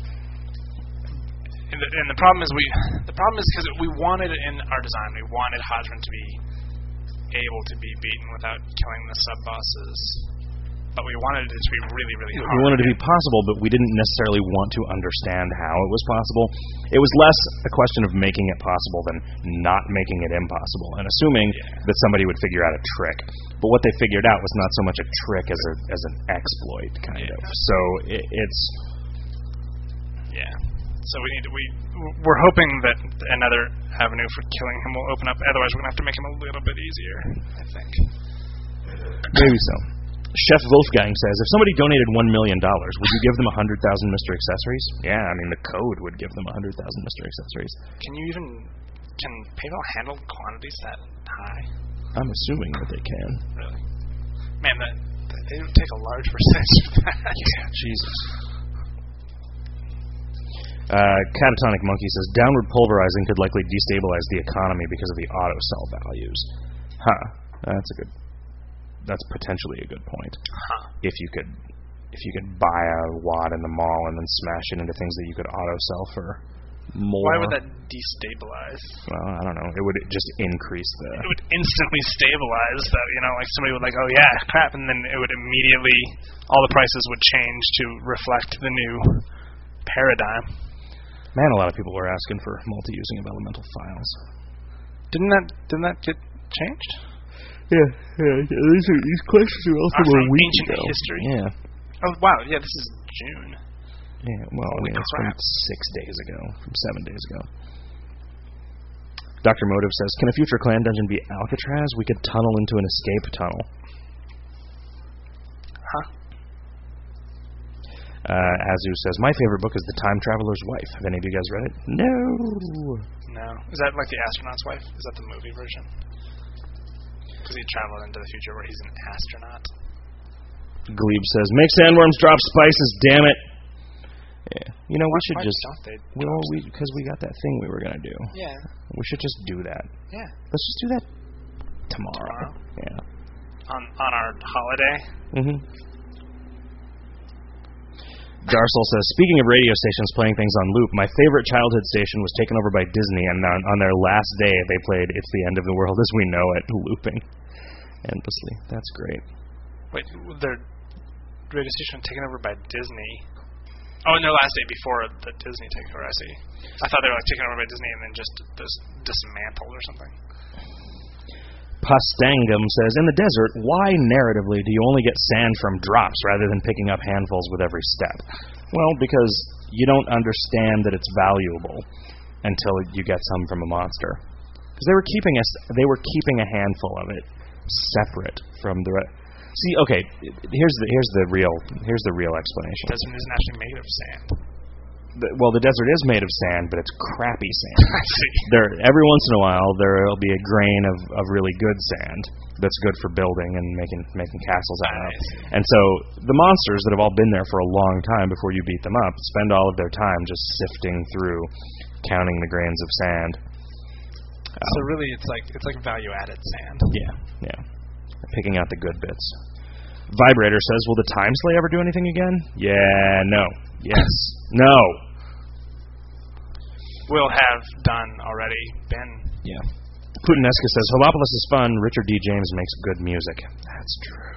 And the, and the problem is we the problem is because we wanted it in our design. We wanted Hodgman to be able to be beaten without killing the sub bosses. But we wanted it to be really, really hard. We wanted it to be possible, but we didn't necessarily want to understand how it was possible. It was less a question of making it possible than not making it impossible, and assuming Yeah. that somebody would figure out a trick. But what they figured out was not so much a trick as a as an exploit, kind Yeah. of. So it, it's Yeah. So we need to, we we're hoping that another avenue for killing him will open up. Otherwise, we're gonna have to make him a little bit easier. I think. maybe so. Chef Wolfgang says, if somebody donated one million dollars, would you give them one hundred thousand Mister Accessories? Yeah, I mean, the code would give them one hundred thousand Mister Accessories. Can you even can PayPal handle quantities that high? I'm assuming that they can. Really? Man, that, that they would take a large percentage of that. Yeah, Jesus. Uh, Catatonic Monkey says, downward pulverizing could likely destabilize the economy because of the auto sell values. Huh. That's a good... That's potentially a good point. Huh. If you could, if you could buy a wad in the mall and then smash it into things that you could auto sell for more. Why would that destabilize? Well, I don't know. It would just increase the. It would instantly stabilize that, you know, like somebody would like, oh yeah, crap, and then it would immediately, all the prices would change to reflect the new paradigm. Man, a lot of people were asking for multi-using of elemental files. Didn't that, didn't that get changed? Yeah, yeah. These are these questions are also Are a from week ancient ago. history. Yeah. Oh wow, yeah, this is June. Yeah, well, I Holy mean, it's crap. from six days ago, from seven days ago. Doctor Motive says, can a future clan dungeon be Alcatraz? We could tunnel into an escape tunnel. Huh? Uh, Azu says, my favorite book is The Time Traveler's Wife. Have any of you guys read it? No. No. Is that like The Astronaut's Wife? Is that the movie version? Because he traveled into the future where he's an astronaut. Glebe says, make sandworms drop spices, damn it. Yeah. You know, we Why- should why just... don't they Well, drop we because we got that thing we were going to do. Yeah. We should just do that. Yeah. Let's just do that tomorrow. Tomorrow? Yeah. On on our holiday. Mm-hmm. Darsel says, speaking of radio stations playing things on loop, my favorite childhood station was taken over by Disney, and on, on their last day they played It's the End of the World as We Know It, looping endlessly. That's great. Wait, their radio station taken over by Disney. Oh, no, last day before the Disney takeover. I see. I thought they were like taken over by Disney and then just dis- dismantled or something. Pastangum says, in the desert, why narratively do you only get sand from drops rather than picking up handfuls with every step? Well, because you don't understand that it's valuable until you get some from a monster. Because they were keeping us, they were keeping a handful of it separate from the rest. See, okay, here's the here's the real here's the real explanation. The desert isn't actually made of sand. The, well, the desert is made of sand, but it's crappy sand. I see. There, every once in a while, there'll be a grain of, of really good sand that's good for building and making making castles out of. And so the monsters that have all been there for a long time before you beat them up spend all of their time just sifting through, counting the grains of sand. So really, it's like it's like value-added sand. Yeah, yeah. Picking out the good bits. Vibrator says, will the Time Slay ever do anything again? Yeah, no. Yes. No. Will have done already been. Yeah. Putinesca says, Holopolis is fun. Richard D. James makes good music. That's true.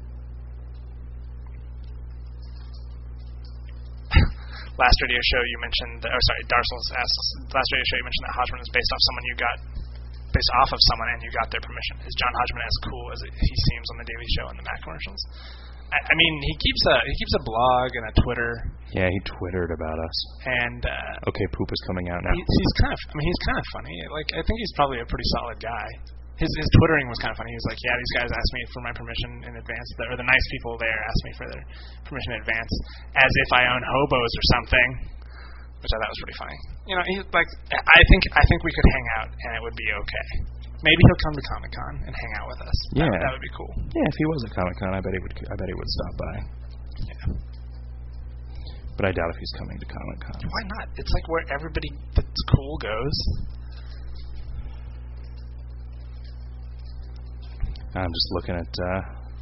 Last radio show you mentioned, or sorry, Darcels asks, last radio show you mentioned that Hodgman is based off someone you got, based off of someone and you got their permission. Is John Hodgman as cool as it, he seems on the Daily Show and the Mac commercials? I, I mean, he keeps a he keeps a blog and a Twitter. Yeah, he twittered about us. And uh, Okay, Poop is coming out now. he, he's kind of, I mean, he's kind of funny. Like, I think he's probably a pretty solid guy. His his twittering was kind of funny. He was like, yeah, these guys asked me for my permission in advance, or the nice people there asked me for their permission in advance, as if I own hobos or something, which I thought was pretty funny. You know, he like, I think I think we could hang out and it would be okay. Maybe he'll come to Comic Con and hang out with us. Yeah, that, that would be cool. Yeah, if he was at Comic Con, I bet he would. I bet he would stop by. Yeah. But I doubt if he's coming to Comic Con. Why not? It's like where everybody that's cool goes. I'm just looking at. Uh,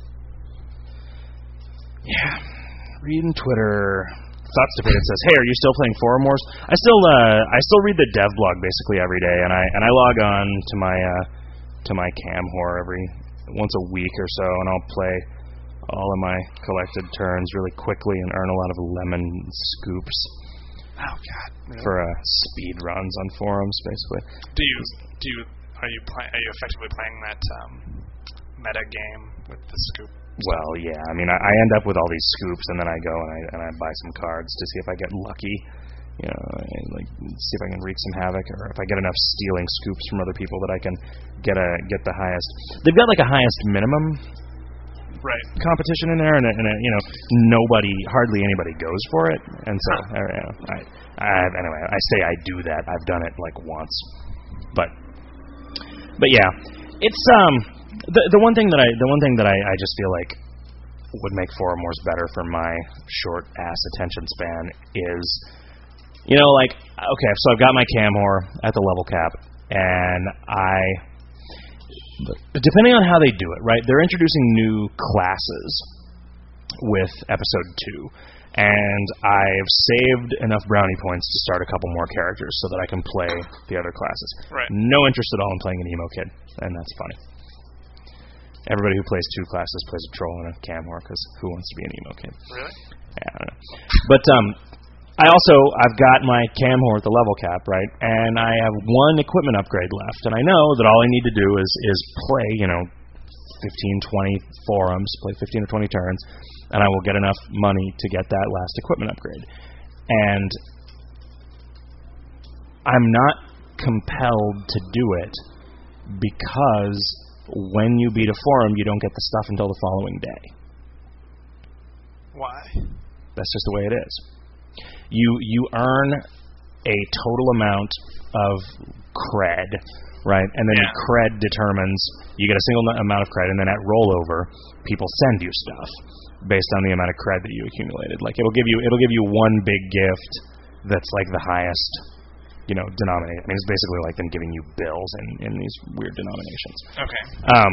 yeah, reading Twitter. Thoughts Defeated says, "Hey, are you still playing Forum Wars?" I still, uh, I still read the dev blog basically every day, and I and I log on to my uh, to my Camhor every once a week or so, and I'll play all of my collected turns really quickly and earn a lot of lemon scoops. Oh God! Really? For uh, speed runs on forums, basically. Do you do you are you play, are you effectively playing that um, meta game with the scoop? Well, yeah. I mean, I, I end up with all these scoops, and then I go and I and I buy some cards to see if I get lucky. You know, and like see if I can wreak some havoc, or if I get enough stealing scoops from other people that I can get a get the highest. They've got like a highest minimum right competition in there, and, a, and a, you know, nobody, hardly anybody goes for it, and so huh. I, you know, I, I anyway, I say I do that. I've done it like once, but but yeah, it's um. The the one thing that I the one thing that I, I just feel like would make Forum Wars better for my short ass attention span is, you know, like, okay, so I've got my Camhor at the level cap, and I, depending on how they do it, right, they're introducing new classes with episode two, and I've saved enough brownie points to start a couple more characters so that I can play the other classes. Right. No interest at all in playing an emo kid, and that's funny. Everybody who plays two classes plays a troll and a Camhor, because who wants to be an emo kid? Really? Yeah, I don't know. But um, I also, I've got my Camhor at the level cap, right, and I have one equipment upgrade left, and I know that all I need to do is is play, you know, fifteen, twenty forums, play fifteen or twenty turns, and I will get enough money to get that last equipment upgrade. and I'm not compelled to do it because when you beat a forum, you don't get the stuff until the following day. Why? That's just the way it is. You you earn a total amount of cred, right? And then Yeah. your cred determines, you get a single n- amount of cred, and then at rollover, people send you stuff based on the amount of cred that you accumulated. Like it'll give you it'll give you one big gift that's like the highest, you know, denominator. I mean, it's basically like them giving you bills in, in these weird denominations. Okay. Um,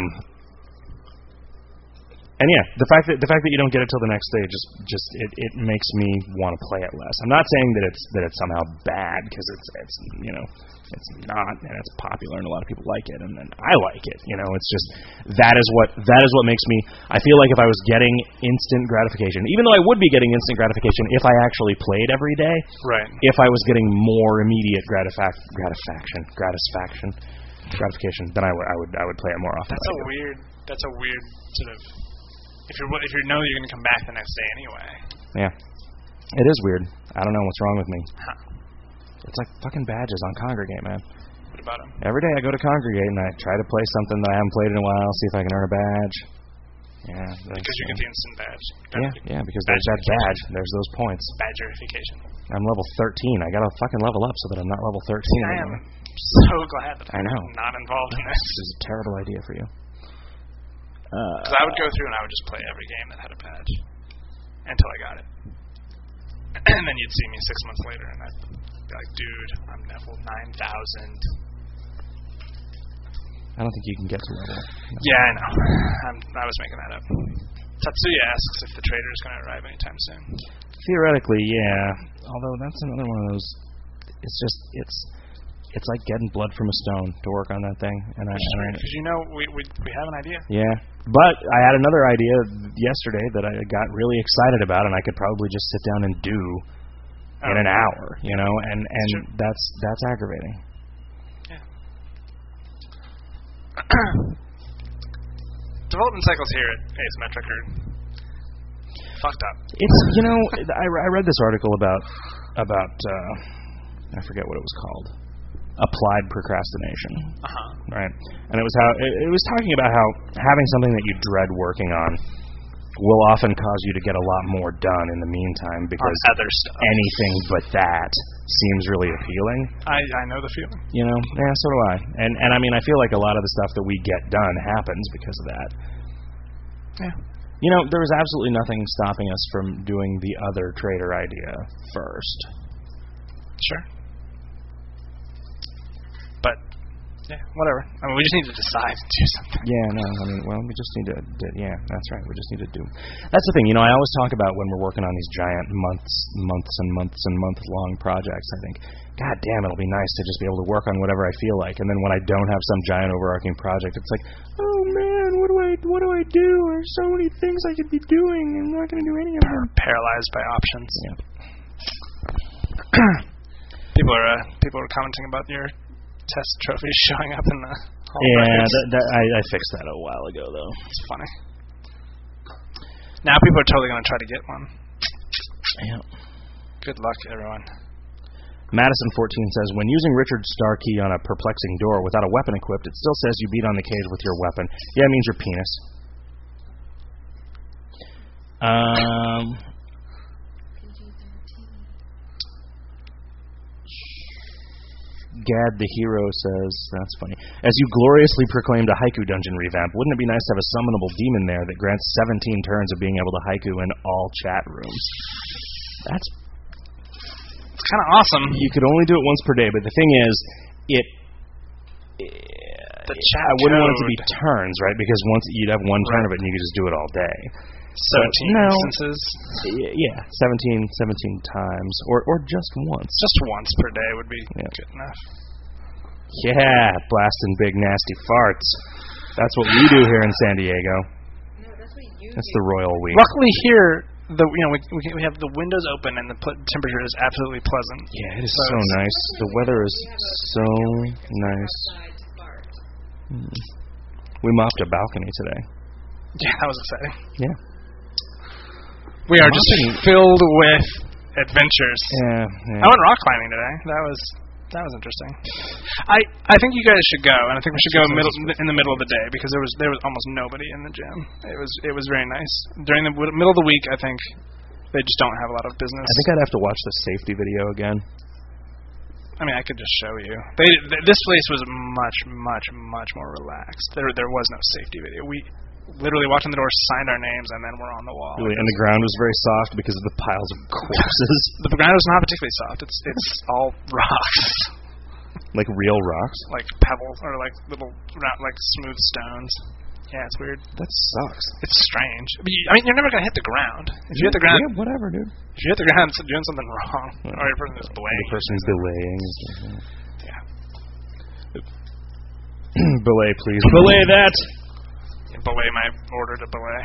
and yeah, the fact that the fact that you don't get it till the next day just just it, it makes me want to play it less. I'm not saying that it's that it's somehow bad because it's it's you know it's not, and it's popular and a lot of people like it, and then I like it. You know, it's just that is what that is what makes me. I feel like if I was getting instant gratification, even though I would be getting instant gratification if I actually played every day, Right. if I was getting more immediate gratifac- gratification, gratisfaction, gratification, then I would I would I would play it more often. That's a weird. That's a weird sort of. If you if you know you're going to come back the next day anyway. Yeah, it is weird. I don't know what's wrong with me. Huh. It's like fucking badges on Congregate, man. What about him? Every day I go to Congregate and I try to play something that I haven't played in a while, see if I can earn a badge. Yeah. Because you get the instant badge. Yeah, yeah, because there's that badge. There's those points. Badgerification. I'm level thirteen. I gotta fucking level up so that I'm not level thirteen I anymore. am so glad that I know. I'm not involved in this. This is a terrible idea for you. Because I would go through and I would just play every game that had a badge until I got it. And then you'd see me six months later and I'd be like, dude, I'm level nine thousand. I don't think you can get to level. Yeah, I know. I'm, I was making that up. Tatsuya asks if the trader is going to arrive anytime soon. Theoretically, yeah. Although that's another one of those. It's just it's it's like getting blood from a stone to work on that thing. And I, and I Because you know, we, we we have an idea. yeah. But I had another idea yesterday that I got really excited about, and I could probably just sit down and do in Oh. an hour, you know, and and Sure. that's that's aggravating. Yeah. Development cycles here at Asymmetric are fucked up. It's you know I, I read this article about about uh, I forget what it was called, applied procrastination, Uh huh. right? And it was how it, it was talking about how having something that you dread working on will often cause you to get a lot more done in the meantime because other stuff. anything but that seems really appealing. I I know the feeling. You know, yeah, so do I. And and I mean, I feel like a lot of the stuff that we get done happens because of that. Yeah. You know, there was absolutely nothing stopping us from doing the other trader idea first. Sure. But yeah, whatever. I mean, we just need to decide to do something. Yeah, no, I mean, well, we just need to, to, yeah, that's right, we just need to do, that's the thing, you know, I always talk about when we're working on these giant months, months and months and month-long projects, I think, God damn, it'll be nice to just be able to work on whatever I feel like, and then when I don't have some giant overarching project, it's like, oh man, what do I, what do I do? There's so many things I could be doing, and I'm not going to do any of them. Paralyzed by options. Yeah. People are uh, people are commenting about your test trophies showing up in the hall Yeah, records. that, that, I, I fixed that a while ago, though. It's funny. Now people are totally going to try to get one. Yeah. Good luck, everyone. Madison fourteen says, when using Richard's star key on a perplexing door without a weapon equipped, it still says you beat on the cage with your weapon. Yeah, it means your penis. Um, Gad the Hero says, that's funny. As you gloriously proclaimed a haiku dungeon revamp, wouldn't it be nice to have a summonable demon there that grants seventeen turns of being able to haiku in all chat rooms? That's It's kind of awesome. You could only do it once per day, but the thing is, it. The chat I wouldn't want it to be code. turns, right? Because once you'd have one turn of it, and you could just do it all day. seventeen no. instances. Y- Yeah, seventeen, seventeen times, or or just once. Just once per day would be Yeah. good enough. Yeah, blasting big nasty farts. That's what we do here in San Diego. No, that's what you That's do. the royal we. Luckily here, the you know we we, can, we have the windows open and the pl- temperature is absolutely pleasant. Yeah, it is So so it's- nice. The weather is so nice. Outside to fart. Hmm. We mopped a balcony today. Yeah, that was exciting. Yeah. We are just Mopping- filled with adventures. Yeah, yeah. I went rock climbing today. That was that was interesting. I I think you guys should go, and I think we should go middle in the middle of the day because there was there was almost nobody in the gym. It was it was very nice during the w- middle of the week. I think they just don't have a lot of business. I think I'd have to watch the safety video again. I mean, I could just show you. They th- this place was much much much more relaxed. There there was no safety video. We literally walked in the door, signed our names, and then we're on the wall. Really, and the ground was very soft because of the piles of corpses. The ground is not particularly soft. It's it's all rocks, Like real rocks? like pebbles or like little round, like smooth stones. Yeah, it's weird. That sucks. It's strange. I mean, you- I mean, you're never gonna hit the ground. If you hit the ground, Yeah, whatever, dude. if you hit the ground, you're doing something wrong, or your person is belaying. The person's belaying. Yeah. Belay, please. Belay that! Belay my order to belay.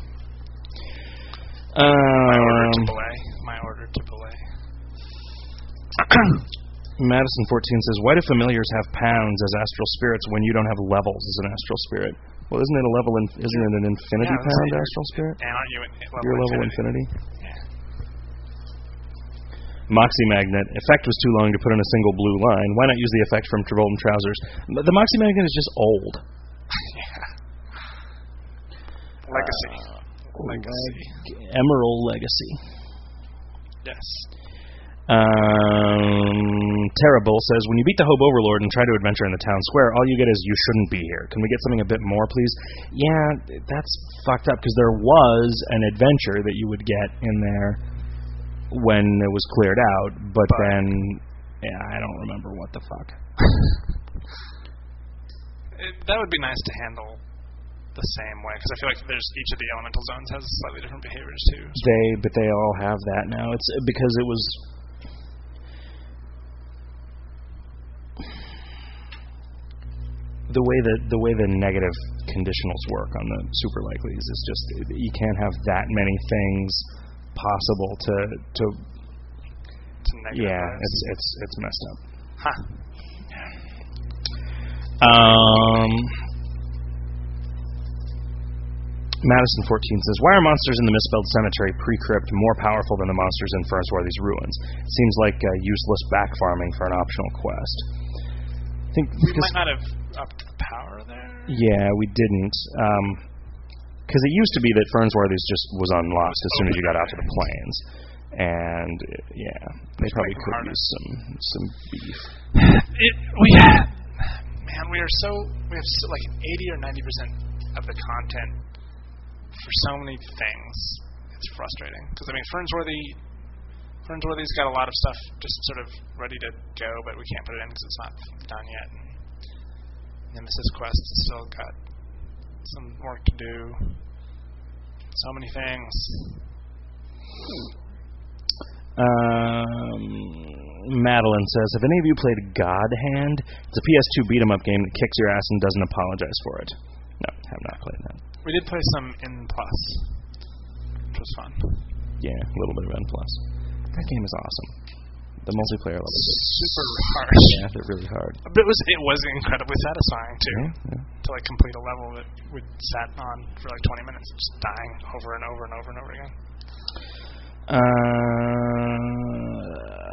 Um, My order to belay. My order to belay. Madison fourteen says, why do familiars have pounds as astral spirits when you don't have levels as an astral spirit? Well, isn't it a level? In, isn't it an infinity Yeah, pound so astral spirit? And aren't you in level Your level infinity? infinity? Yeah. Moxie Magnet. Effect was too long to put in a single blue line. Why not use the effect from Travolta Trousers? The Moxie Magnet is just old. Yeah. Legacy. Uh, Legacy. Emerald Legacy. Yes. Um, Terrible says, when you beat the Hope Overlord and try to adventure in the town square, all you get is you shouldn't be here. Can we get something a bit more, please? Yeah, that's fucked up because there was an adventure that you would get in there when it was cleared out, but, But- then, yeah, I don't remember what the fuck. It, that would be nice to handle the same way because I feel like there's each of the elemental zones has slightly different behaviors too. So They, but they all have that now. It's because it was. The way that the way the negative conditionals work on the super likelies is just you can't have that many things possible to to it's a negative yeah bias. it's it's it's messed up. Huh. Um, Madison fourteen says, why are monsters in the Misspelled Cemetery pre-crypt more powerful than the monsters in Fernsworthy's Ruins? Seems like uh, useless back farming for an optional quest. I think We because might not have upped the power there. yeah, we didn't. Because it used to be that Fernsworthy's just was unlocked as soon as you got out to the plains. And, uh, yeah, they Just probably make them could harder. use some some beef. It, we had, man, we are so we have so, like eighty or ninety percent of the content for so many things. It's frustrating because I mean, Fernsworthy, Fernsworthy's got a lot of stuff just sort of ready to go, but we can't put it in because it's not done yet. And Nemesis Quest has still got some work to do. So many things. Um, Madeline says, have any of you played God Hand? It's a P S two beat 'em up game that kicks your ass and doesn't apologize for it. No, have not played that. We did play some in Plus, which was fun. Yeah, a little bit of N plus. That game is awesome. The multiplayer levels are Super harsh. yeah, they're really hard. But it was it was incredibly satisfying too. Yeah, yeah. To like complete a level that we sat on for like twenty minutes, just dying over and over and over and over again. Uh,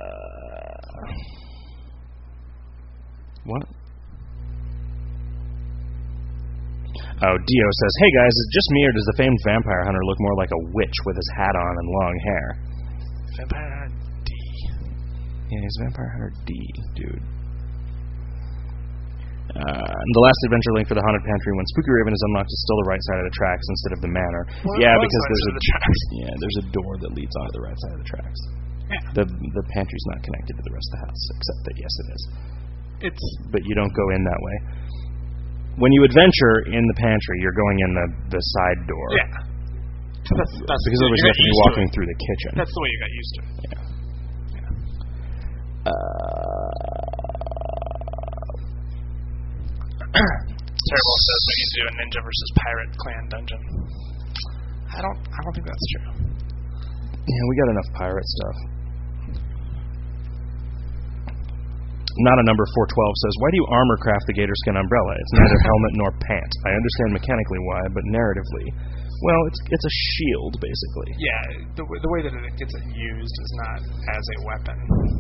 what? Oh, Dio says, hey guys, is it just me or does the famed vampire hunter look more like a witch with his hat on and long hair? Vampire Hunter D. Yeah, he's Vampire Hunter D, dude. Uh, the last adventure link for the Haunted Pantry when Spooky Raven is unlocked is still the right side of the tracks instead of the manor. Well, yeah, it was because right there's side a of the tracks. yeah, there's a door that leads onto the right side of the tracks. Yeah. The the pantry's not connected to the rest of the house, except that yes, it is. It's But you don't go in that way. When you adventure in the pantry, you're going in the the side door. yeah. So that's, that's Because you otherwise you got have to be used to walking it. through the kitchen. That's the way you got used to it. Uh, Terrible says we need to do a ninja versus pirate clan dungeon. I don't I don't think that's true. yeah, we got enough pirate stuff. Not a number four twelve says, why do you armor craft the gator skin umbrella? It's neither helmet nor pants. I understand mechanically why, but narratively, Well, it's it's a shield, basically. Yeah, the, w- the way that it gets used is not as a weapon.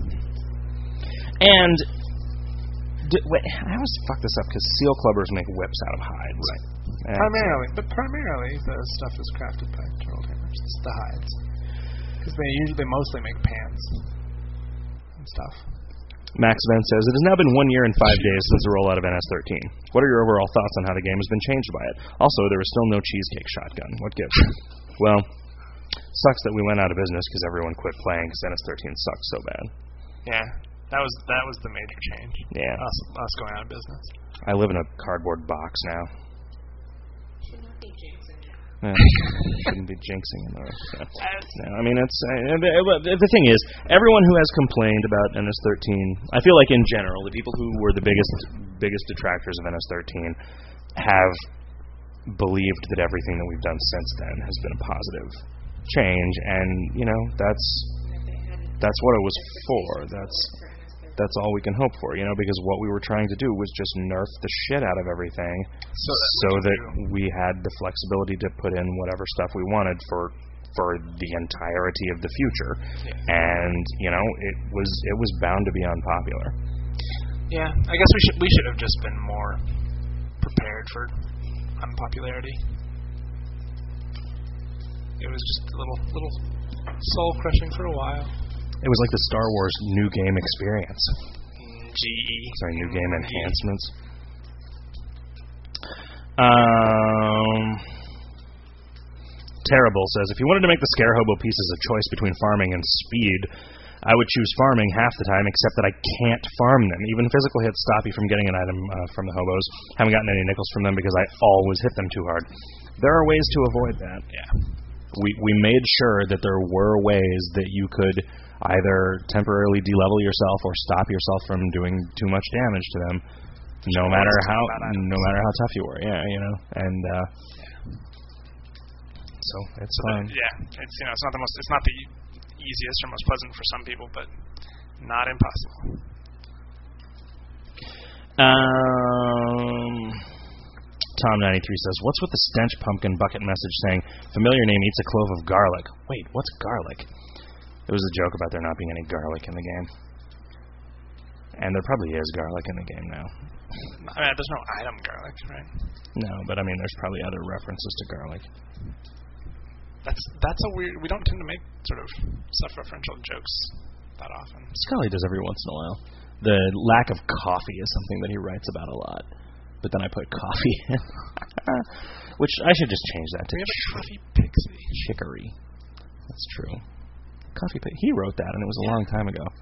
And d- wait, I always fuck this up because seal clubbers make whips out of hides. Right. And Primarily, but primarily the stuff is crafted by Troll Tamers. It's the hides, because they usually they mostly make pants and stuff. Max Vent says, it has now been one year and five days since the rollout of N S thirteen. What are your overall thoughts on how the game has been changed by it? Also, there is still no cheesecake shotgun. What gives? Well, sucks that we went out of business because everyone quit playing because N S thirteen sucks so bad. Yeah, that was that was the major change. Yeah. Us, us going out of business. I live in a cardboard box now. Should not be jinxing it. Yeah, shouldn't be jinxing it. No, no, I mean, it's uh, the, the thing is, everyone who has complained about N S thirteen, I feel like in general, the people who were the biggest biggest detractors of N S thirteen have believed that everything that we've done since then has been a positive change, and you know that's that's what it was for. That's that's all we can hope for, you know, because what we were trying to do was just nerf the shit out of everything So that, so that we had the flexibility to put in whatever stuff we wanted for for the entirety of the future. Yeah. And, you know, it was it was bound to be unpopular. Yeah, I guess we should we should have just been more prepared for unpopularity. It was just a little little soul crushing for a while. It was like the Star Wars New Game Experience. G E. Sorry, New Game Enhancements. Um, Terrible says, if you wanted to make the Scare Hobo pieces a choice between farming and speed, I would choose farming half the time, except that I can't farm them. Even physical hits stop you from getting an item uh, from the hobos. Haven't gotten any nickels from them because I always hit them too hard. There are ways to avoid that. Yeah. We we made sure that there were ways that you could either temporarily de-level yourself or stop yourself from doing too much damage to them, no matter how no matter how tough you were. Yeah, you know, and uh, so it's So fun. that, yeah, it's you know it's not the most it's not the easiest or most pleasant for some people, but not impossible. Um, Tom ninety-three says, "What's with the stench pumpkin bucket message saying familiar name eats a clove of garlic? Wait, what's garlic?" It was a joke about there not being any garlic in the game, and there probably is garlic in the game now. I mean, there's no item garlic, right? No, but I mean, there's probably other references to garlic. That's that's a weird. We don't tend to make sort of self-referential jokes that often. Scully does every once in a while. The lack of coffee is something that he writes about a lot. But then I put coffee in. Which I should just change that to We have a ch- coffee pixie. chicory. That's true. Coffee pi- He wrote that, and it was a long time ago.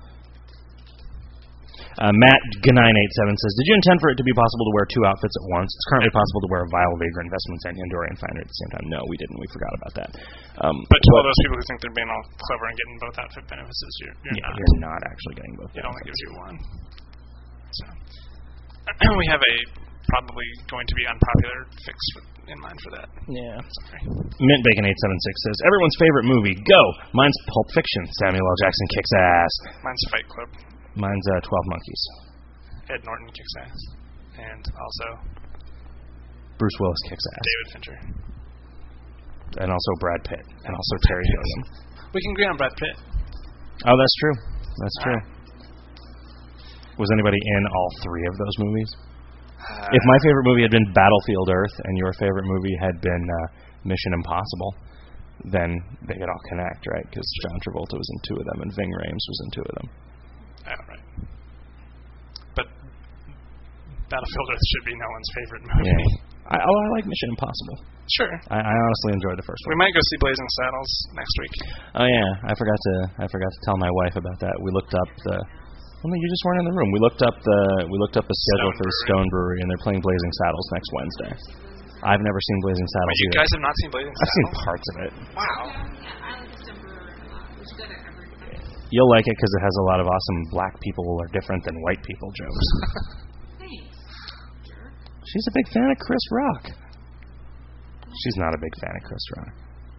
Uh, Matt G nine eight seven says, did you intend for it to be possible to wear two outfits at once? It's currently possible to wear a Vile Vagrant, Investments, and Andorian Finder at the same time. No, we didn't. We forgot about that. Um, But to all those people who think they're being all clever and getting both outfit benefits, you're, you're yeah, not. you're not actually getting both. It only outfits. gives you one. So we have a probably going to be unpopular fix for, in mind for that. Yeah. Sorry. Mint Bacon eight seven six says, everyone's favorite movie, go! Mine's Pulp Fiction. Samuel L. Jackson kicks ass. Mine's Fight Club. Mine's uh, twelve Monkeys. Ed Norton kicks ass. And also Bruce Willis kicks ass. David Fincher. And also Brad Pitt. And also Terry Gilliam. We can agree on Brad Pitt. Oh, that's true. That's All true. right. Was anybody in all three of those movies? Uh, If my favorite movie had been Battlefield Earth and your favorite movie had been uh, Mission Impossible, then they could all connect, right? Because John Travolta was in two of them and Ving Rhames was in two of them. Oh, right. But Battlefield Earth should be no one's favorite movie. Yeah. I, oh, I like Mission Impossible. Sure. I, I honestly enjoyed the first We one. might go see Blazing Saddles next week. Oh yeah, I forgot to I forgot to tell my wife about that. We looked up the. Well, no, you just weren't in the room. We looked up the we looked up the schedule Stone for the Brewery. Stone Brewery, and they're playing Blazing Saddles next Wednesday. I've never seen Blazing Saddles Wait, you either. guys have not seen Blazing I've seen Saddles? parts of it. Wow. Yeah, I like the December a lot. We should go there every time. You'll like it because it has a lot of awesome black people are different than white people jokes. Thanks. Jerk. She's a big fan of Chris Rock. She's not a big fan of Chris Rock.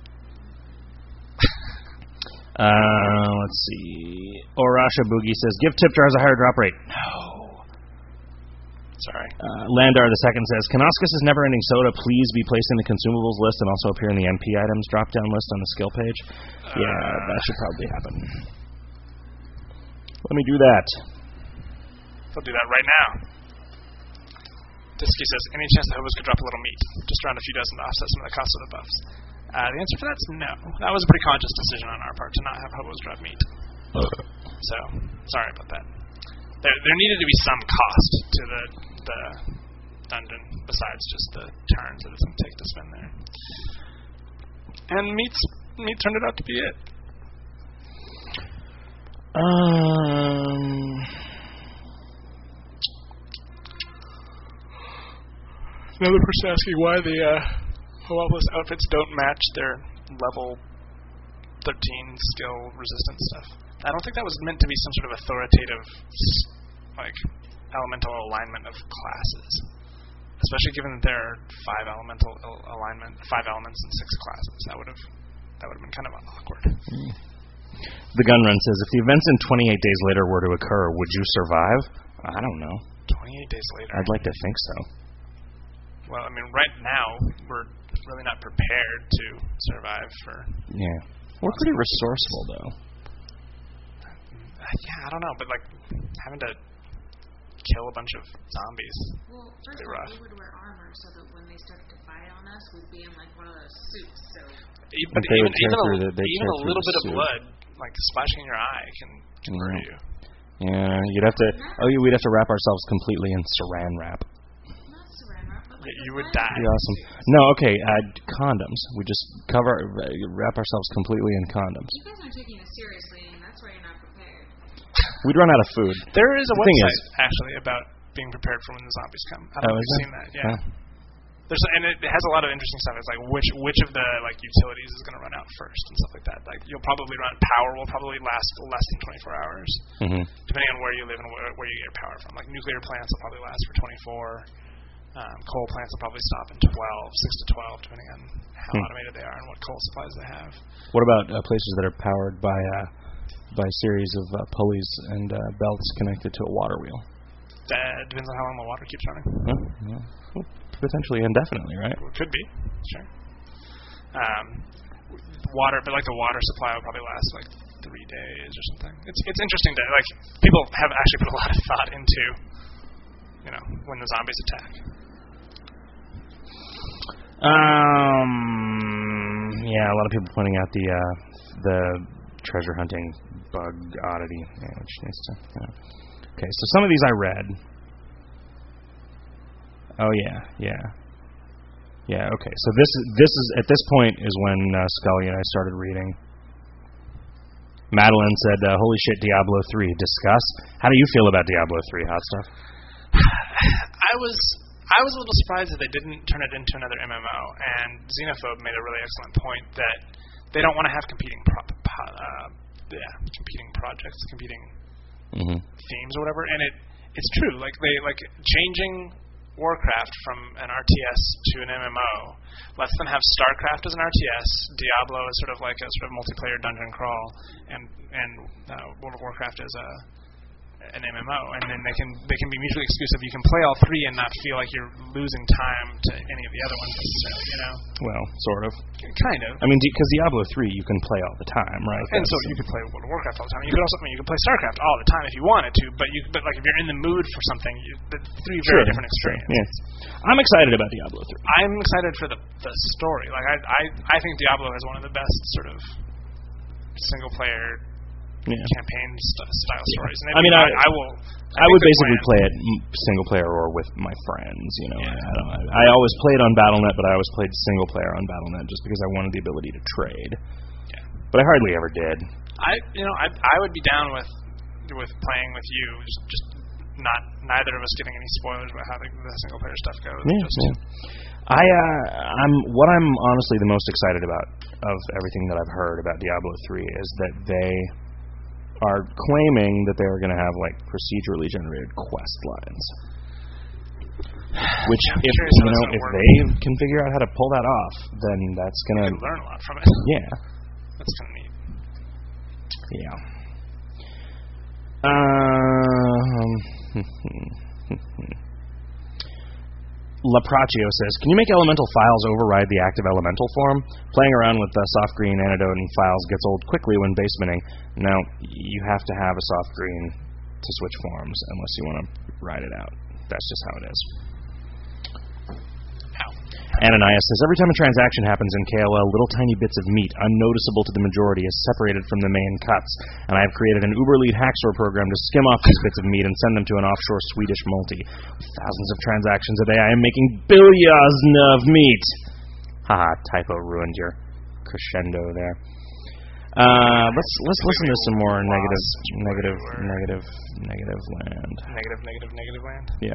Uh, let's see. Orasha Boogie says, give tip jars a higher drop rate. No. Sorry. Uh, Landar the second says, Knoskus' Never-Ending Soda please be placed in the consumables list and also appear in the M P items drop-down list on the skill page? Uh, yeah, that should probably happen. Let me do that. They'll do that right now. Disky says, any chance the hobos could drop a little meat? Just around a few dozen to offset some of the cost of the buffs. Uh, the answer for that is no. That was a pretty conscious decision on our part to not have hobos drop meat. So, sorry about that. There, there needed to be some cost to the the dungeon besides just the turns that it's going to take to spend there. And meat's, meat turned out to be it. Um... Another person asking why the uh, Homopolis outfits don't match their level thirteen skill resistance stuff. I don't think that was meant to be some sort of authoritative, like, elemental alignment of classes. Especially given that there are five elemental alignment, five elements and six classes. That would have, that would have been kind of awkward. Mm. The Gunrun says, if the events in twenty-eight days later were to occur, would you survive? I don't know. twenty-eight days later. I'd like to think so. Well, I mean, right now, we're really not prepared to survive for... Yeah. We're pretty resourceful, though. Uh, yeah, I don't know, but, like, having to kill a bunch of zombies... Well, first of all, we would wear armor so that when they started to fight on us, we'd be in, like, one of those suits, so... But they even, would tear even, through a, the, even a little bit of suit. blood, like, splashing in your eye can, can yeah. hurt you. Yeah, you'd have to... Oh, yeah, we'd have to wrap ourselves completely in saran wrap. You would die. That'd be awesome. No, okay, uh, condoms. We just cover, uh, wrap ourselves completely in condoms. You guys aren't taking it seriously, and that's why you're not prepared. We'd run out of food. There is a the website, is, actually, about being prepared for when the zombies come. I don't oh, know if you've seen that. Yeah. Huh. There's and it has a lot of interesting stuff. It's like which which of the like utilities is going to run out first and stuff like that. Like you'll probably run power will probably last less than twenty-four hours, mm-hmm. depending on where you live and where, where you get your power from. Like nuclear plants will probably last for twenty-four. Um, coal plants will probably stop in twelve, six to twelve, depending on how hmm. automated they are and what coal supplies they have. What about uh, places that are powered by uh, by a series of uh, pulleys and uh, belts connected to a water wheel? That depends on how long the water keeps running. Huh? Yeah. Well, potentially indefinitely, right? It could be, sure. Um, water, but like the water supply will probably last like three days or something. It's it's interesting to like people have actually put a lot of thought into, you know, when the zombies attack. Um. Yeah, a lot of people pointing out the uh, the treasure hunting bug oddity, yeah, which needs to. You know. Okay, so some of these I read. Oh yeah, yeah, yeah. Okay, so this is this is at this point is when uh, Scully and I started reading. Madeline said, uh, "Holy shit, Diablo three, discuss." How do you feel about Diablo three, Hot Stuff? I was I was a little surprised that they didn't turn it into another M M O, and Xenophobe made a really excellent point that they don't want to have competing pro- uh, yeah, competing projects, competing mm-hmm. themes or whatever. And it it's true, like they like changing Warcraft from an R T S to an M M O lets them have StarCraft as an R T S, Diablo as sort of like a sort of multiplayer dungeon crawl, and and uh, World of Warcraft as a an M M O, and then they can they can be mutually exclusive. You can play all three and not feel like you're losing time to any of the other ones necessarily, you know? Well, sort of. Kind of. I mean, because Diablo three you can play all the time, right? And so you could play World of Warcraft all the time. You could also, I mean, you could play StarCraft all the time if you wanted to, but you but like if you're in the mood for something, you, the three very sure, different experiences. Yes. I'm excited about Diablo three. I'm excited for the the story. Like I I I think Diablo has one of the best sort of single player yeah. campaign st- style stories. And I mean, I, I, I will. I, I would basically play it single player or with my friends. You know, yeah. I, I don't. I, I always played on Battle dot net, but I always played single player on Battle dot net just because I wanted the ability to trade. Yeah. But I hardly ever did. I you know I I would be down with with playing with you. Just, just not neither of us getting any spoilers about how the, the single player stuff goes. Yeah, just, yeah. I uh, I'm what I'm honestly the most excited about of everything that I've heard about Diablo three is that they are claiming that they are going to have like procedurally generated quest lines. Which, I'm if curious you how know, that's if gonna they can figure out how to pull that off, then that's you gonna can learn a lot from it. yeah, That's kind of neat. yeah. Um, Lapraccio says, can you make elemental files override the active elemental form? Playing around with the soft green antidote and files gets old quickly when basementing. No, you have to have a soft green to switch forms unless you want to ride it out. That's just how it is. Ananias says, every time a transaction happens in K O L, little tiny bits of meat, unnoticeable to the majority, is separated from the main cuts, and I have created an uber-lead hacksaw program to skim off these bits of meat and send them to an offshore Swedish multi. With thousands of transactions a day, I am making billions of meat. Haha, typo ruined your crescendo there. Uh, let's let's listen to some more negative, negative, negative, negative land. Negative, negative, negative land? Yep.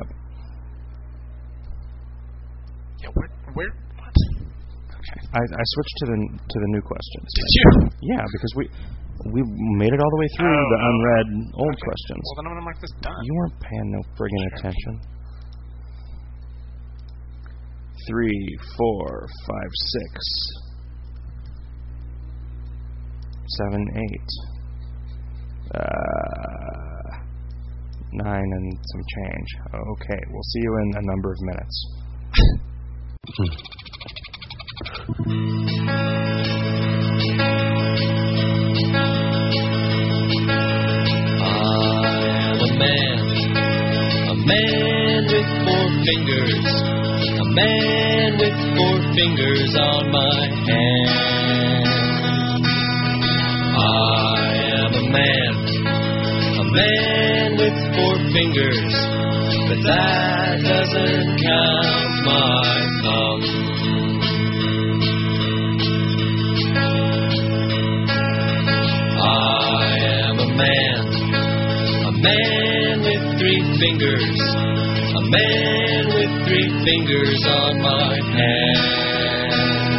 Yeah, where, where, what? Okay. I, I switched to the to the new questions. Did you? Yeah, because we we made it all the way through oh, the unread okay. old questions. Well, then I'm gonna mark this done. You weren't paying no friggin' Sure. attention. Three, four, five, six, seven, eight, uh, nine, and some change. Okay, we'll see you in a number of minutes. Fingers, a man with four fingers on my hand. I am a man, a man with four fingers, but that doesn't count my thumb. I am a man, a man with three fingers, a man with three fingers on my hand.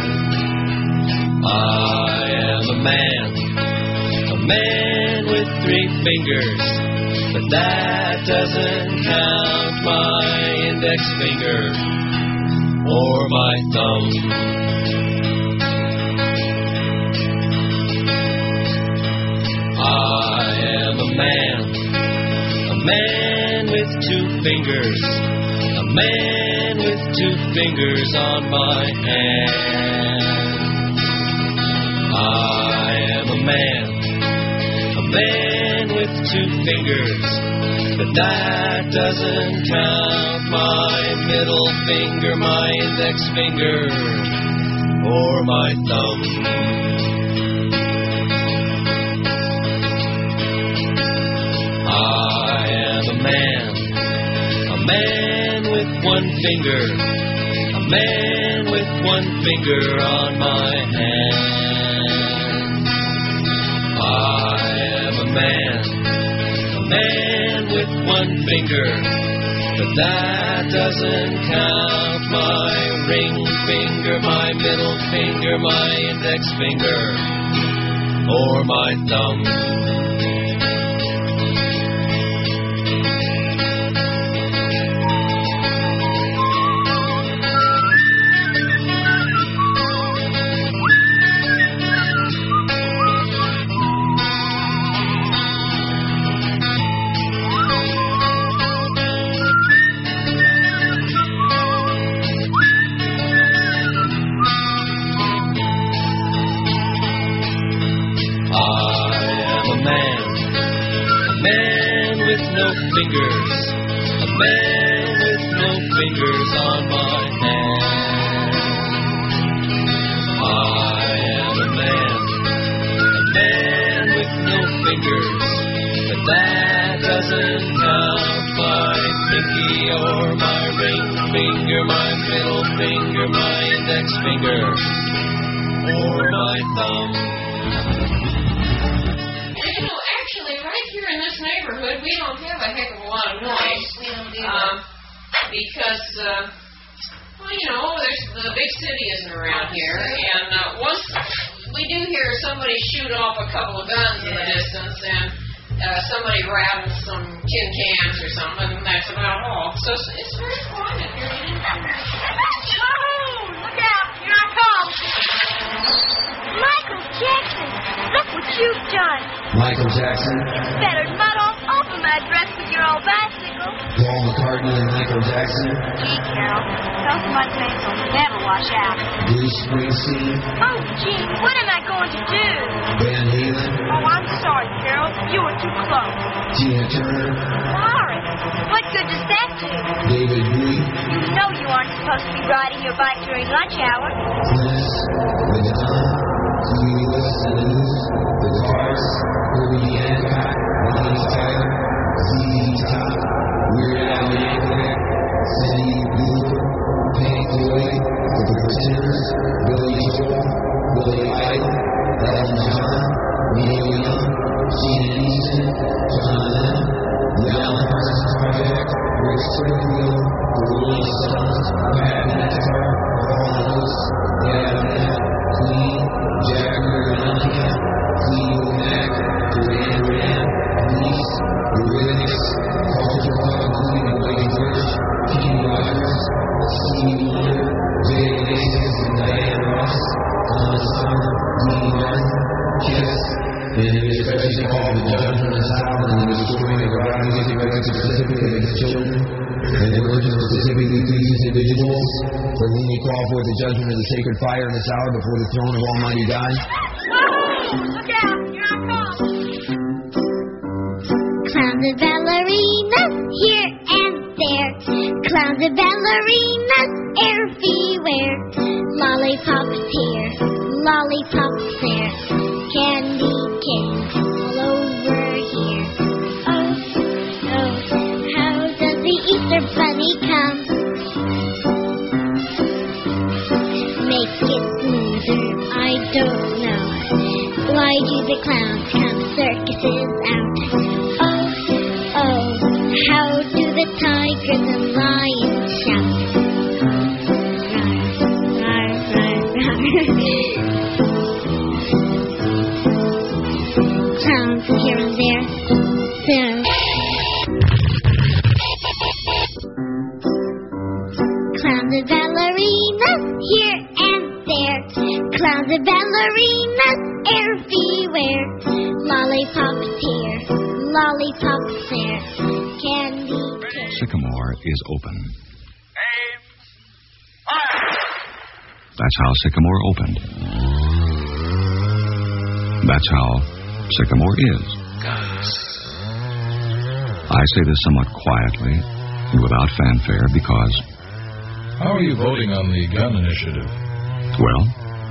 I am a man, a man with three fingers, but that doesn't count my index finger or my thumb. I am a man, a man with two fingers, a man with two fingers on my hand. I am a man, a man with two fingers, but that doesn't count my middle finger, my index finger, or my thumb. I am a man, a man with one finger, a man with one finger on my hand. I am a man, a man with one finger, but that doesn't count my ring finger, my middle finger, my index finger, or my thumb. Fingers, a man with no fingers on my hand. I am a man, a man with no fingers, but that doesn't count my pinky or my ring finger, my middle finger, my index finger, or my thumb. In this neighborhood, we don't have a heck of a lot of noise. We don't do um, because, uh, well, you know, there's the big city isn't around here, and uh, once we do hear somebody shoot off a couple of guns in the distance, and uh, somebody rattles some tin cans or something, and that's about all. So it's, it's very quiet here. Oh, look out! Here I come! Michael Jackson, look what you've done. Michael Jackson. Spattered mud all over my address with your old bicycle. Paul McCartney and Michael Jackson. Gee, Carol, those mud paints will never wash out. Bruce Springsteen. Oh, gee, what am I going to do? Van Halen. Oh, I'm sorry, Carol. You were too close. Tina Turner. Sorry. What good does that do? David Bowie. You know you aren't supposed to be riding your bike during lunch hour. Prince. Madonna. Huey Lewis and the News. The Cars. Herbie Hancock. Bonnie Tyler. Z Z Top. Weird Al Yankovic. Cindy Lauper. Pink Floyd. The Pretenders. Billy Joel. Billy Idol. Elton John. Neil Young. Gene Easton. John Lennon. The Alan Parsons Project. Rick Springfield. The Rolling Stones. Pat Benatar. Paul Lewis. Gavin Knapp. Queen. Jagger and Onion. Fleetwood Mac. Duran Duran. Police. The Rhythmics. Culture Club, including Wayne Bush. Kenny Rogers. Stevie Wonder. Jay Iglesias and Diana Ross. Donna Summer. Dean Martin. Kiss. And he especially called the Judgment of Tower and he was destroying a rock music records specifically against children. And the version specifically pleases individuals for whom we call forth the judgment of the sacred fire in this hour before the throne of Almighty God. Look out! Here I come! Clowns and ballerinas here and there. Clowns and ballerinas everywhere. Lollipops here, lollipops there. Candy canes all over here. Oh, oh, how does the Easter Bunny come? Make it smoother, I don't know. Why do the clowns come circuses out? Oh, oh, how do the tigers and lions shout? Rawr, rawr, rawr, rawr. Clowns here and there. There. Clowns and ballerinas here and there. Clowns and ballerinas everywhere. Lollipops here, lollipops there. Candy cane. Sycamore is open. That's how Sycamore opened. That's how Sycamore is. I say this somewhat quietly and without fanfare because... How are you voting on the gun initiative? Well,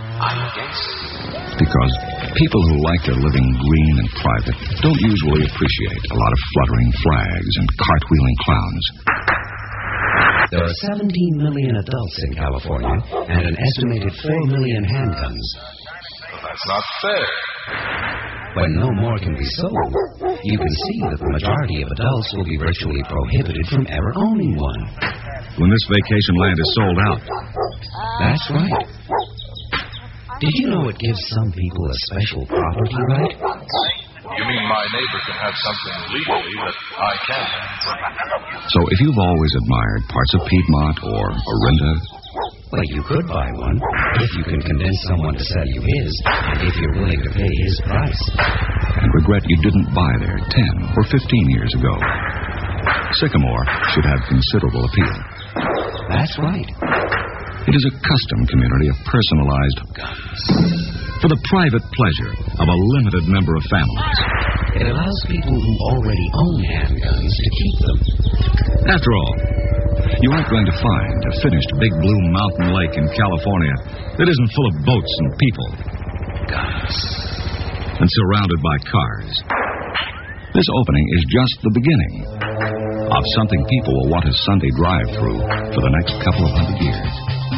because people who like their living green and private don't usually appreciate a lot of fluttering flags and cartwheeling clowns. There are seventeen million adults in California and an estimated four million handguns. That's not fair. When no more can be sold, you can see that the majority of adults will be virtually prohibited from ever owning one. When this vacation land is sold out. That's right. Did you know it gives some people a special property right? You mean my neighbor can have something legally that I can't have? So if you've always admired parts of Piedmont or Orinda... Well, you could buy one if you can convince someone to sell you his, and if you're willing to pay his price. And regret you didn't buy there ten or fifteen years ago. Sycamore should have considerable appeal. That's right. It is a custom community of personalized guns for the private pleasure of a limited number of families. It allows people who already own handguns to keep them. After all, you aren't going to find a finished big blue mountain lake in California that isn't full of boats and people. Guns. And surrounded by cars. This opening is just the beginning of something people will want to Sunday drive through for the next couple of hundred years.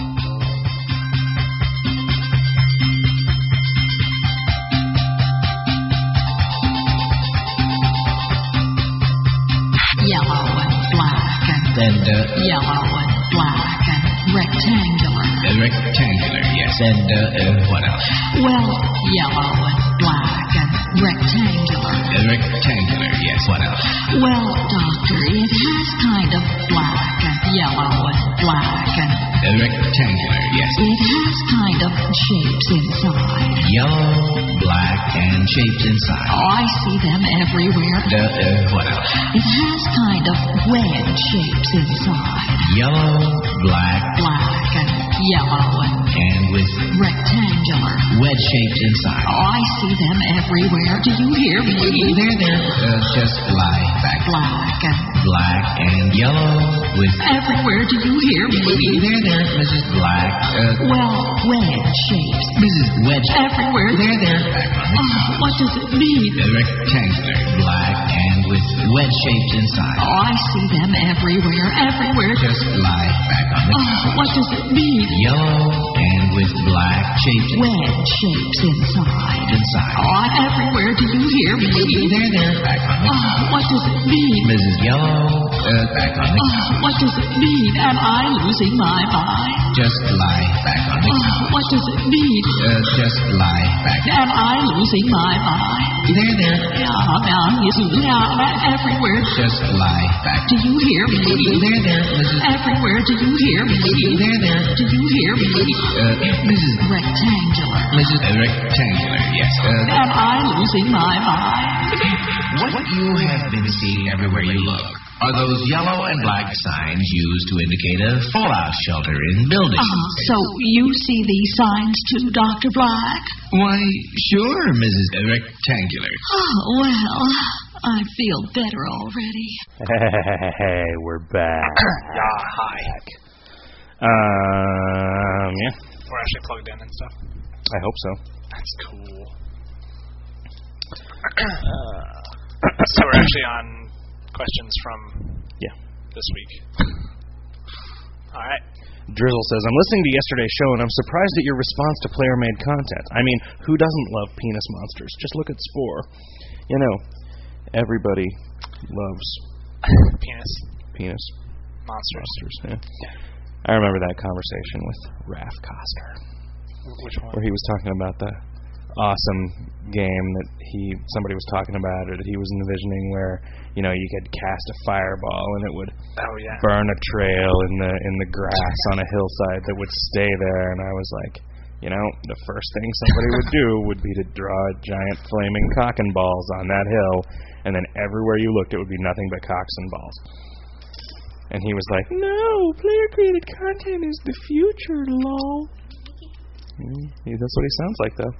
Yellow and black and, and uh, yellow and black and rectangular. And rectangular, yes. And uh, uh, what else? Well, yellow and black and rectangular. And rectangular, yes. What else? Well, Doctor, it has kind of black and yellow and black and Rectangular, yes. It has kind of shapes inside. Yellow, black, and shapes inside. Oh, I see them everywhere. The, uh, what else? It has kind of wedge shapes inside. Yellow, black, Black and yellow and and with rectangular. wedge shapes inside. Oh, I see them everywhere. Do you hear me? There, there. Uh, just lie back. Black and Black and yellow with... everywhere. Do you hear me? There, there, Missus Black. Uh, Well, wedge shapes. Missus Wedge. Everywhere. There, there. Back on the Oh, what does it mean? The rectangular, black, and with wedge shapes inside. Oh, I see them everywhere. Everywhere. Just lie back on the Oh, what does it mean? Yellow and with black shapes Wedge shapes inside. inside. Oh, everywhere. Do you hear me? There, there. Back on the Oh, what does it mean? Missus Yellow. Uh, back on the Oh, what does it mean? Am I losing my mind? Just lie back on the Oh, what does it mean? Uh, just lie back. Am I losing my mind? There, there. Yeah, yeah, yes, yeah, everywhere. Just lie back. Do you hear me? There, there, Missus Everywhere. Do you hear me? There, there. Do you hear me? Uh, Missus Rectangular. Missus Uh, rectangular, yes. Uh, Am I losing my mind? what you have been seeing everywhere you look are those yellow and black signs used to indicate a fallout shelter in buildings. Uh, so you see these signs too, Doctor Black? Why, sure, Missus Rectangular. Oh, well, I feel better already. Hey, we're back. Yeah, hi. Um, yeah, We're actually plugged in and stuff. I hope so. That's cool. So we're actually on questions from Yeah. this week. All right. Drizzle says, I'm listening to yesterday's show and I'm surprised at your response to player-made content. I mean, who doesn't love penis monsters? Just look at Spore. You know, everybody loves Penis penis monsters. monsters. Yeah. I remember that conversation with Raph Costner, Which one? where he was talking about the awesome game that he somebody was talking about, or that he was envisioning, where you know you could cast a fireball and it would Oh yeah. burn a trail in the in the grass on a hillside that would stay there. And I was like, you know, the first thing somebody would do would be to draw giant flaming cock and balls on that hill, and then everywhere you looked it would be nothing but cocks and balls. And he was like, no, player-created content is the future, lol. Mm, yeah, that's what he sounds like, though.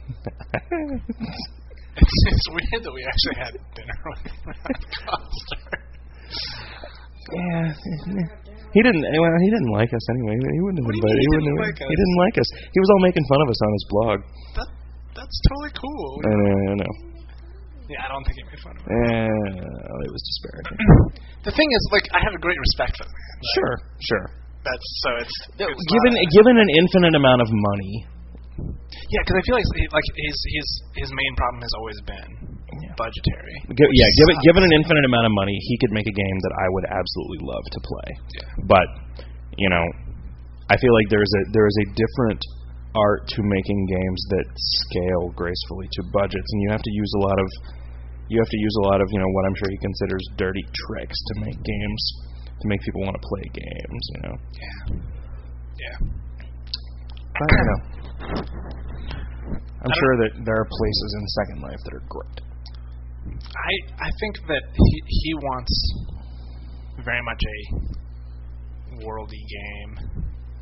It's, it's weird that we actually had dinner with Foster. Yeah, he didn't. Well, he didn't like us anyway. He wouldn't have What do you invited. mean He he wouldn't. didn't have- like us? He didn't like us. He was all making fun of us on his blog. That that's totally cool. I know. I know. Yeah, I don't think he made fun of it. Uh, it was disparaging. The thing is, like, I have a great respect for the man. Like, Sure, sure. That's so it's, it's Given not, given an infinite amount of money. yeah, because I feel like he- like his his his main problem has always been budgetary. Gi- yeah, given sucks. given an infinite amount of money, he could make a game that I would absolutely love to play. Yeah. But you know, I feel like there's a there is a different art to making games that scale gracefully to budgets, and you have to use a lot of you have to use a lot of you know what I'm sure he considers dirty tricks to make games to make people want to play games. You know. Yeah. Yeah. But, you know, I'm sure that there are places in Second Life that are great. I I think that he he wants very much a worldy game.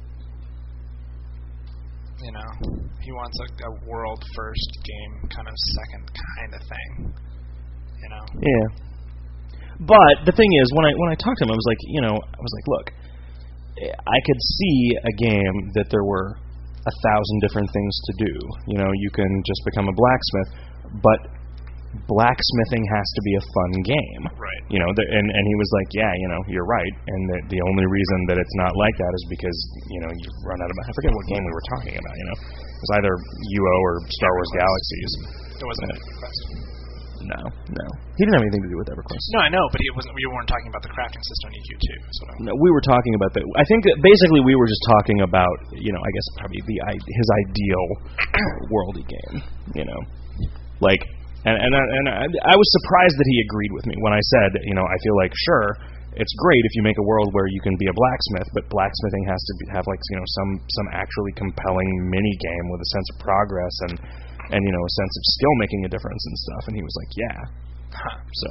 You know, he wants a, a world first game, kind of second kind of thing. You know. Yeah. But the thing is, when I when I talked to him, I was like, you know, I was like, look, I could see a game that there were a thousand different things to do. You know, you can just become a blacksmith, but blacksmithing has to be a fun game. Right. You know, the, and and he was like, yeah, you know, you're right, and the the only reason that it's not like that is because you know you run out of. I forget what game we were talking about. You know, it was either U O or Star Wars Galaxies. It wasn't Uh, EverQuest. No, no, he didn't have anything to do with EverQuest. No, I know, but he wasn't. We weren't talking about the crafting system in E Q two. So No, we were talking about that. I think that basically we were just talking about, you know, I guess probably the i- his ideal worldy game, you know, like, and and I, and I, I was surprised that he agreed with me when I said, you know, I feel like sure, it's great if you make a world where you can be a blacksmith, but blacksmithing has to be, have like you know some some actually compelling mini game with a sense of progress and and you know a sense of skill making a difference and stuff. And he was like, yeah. Huh. So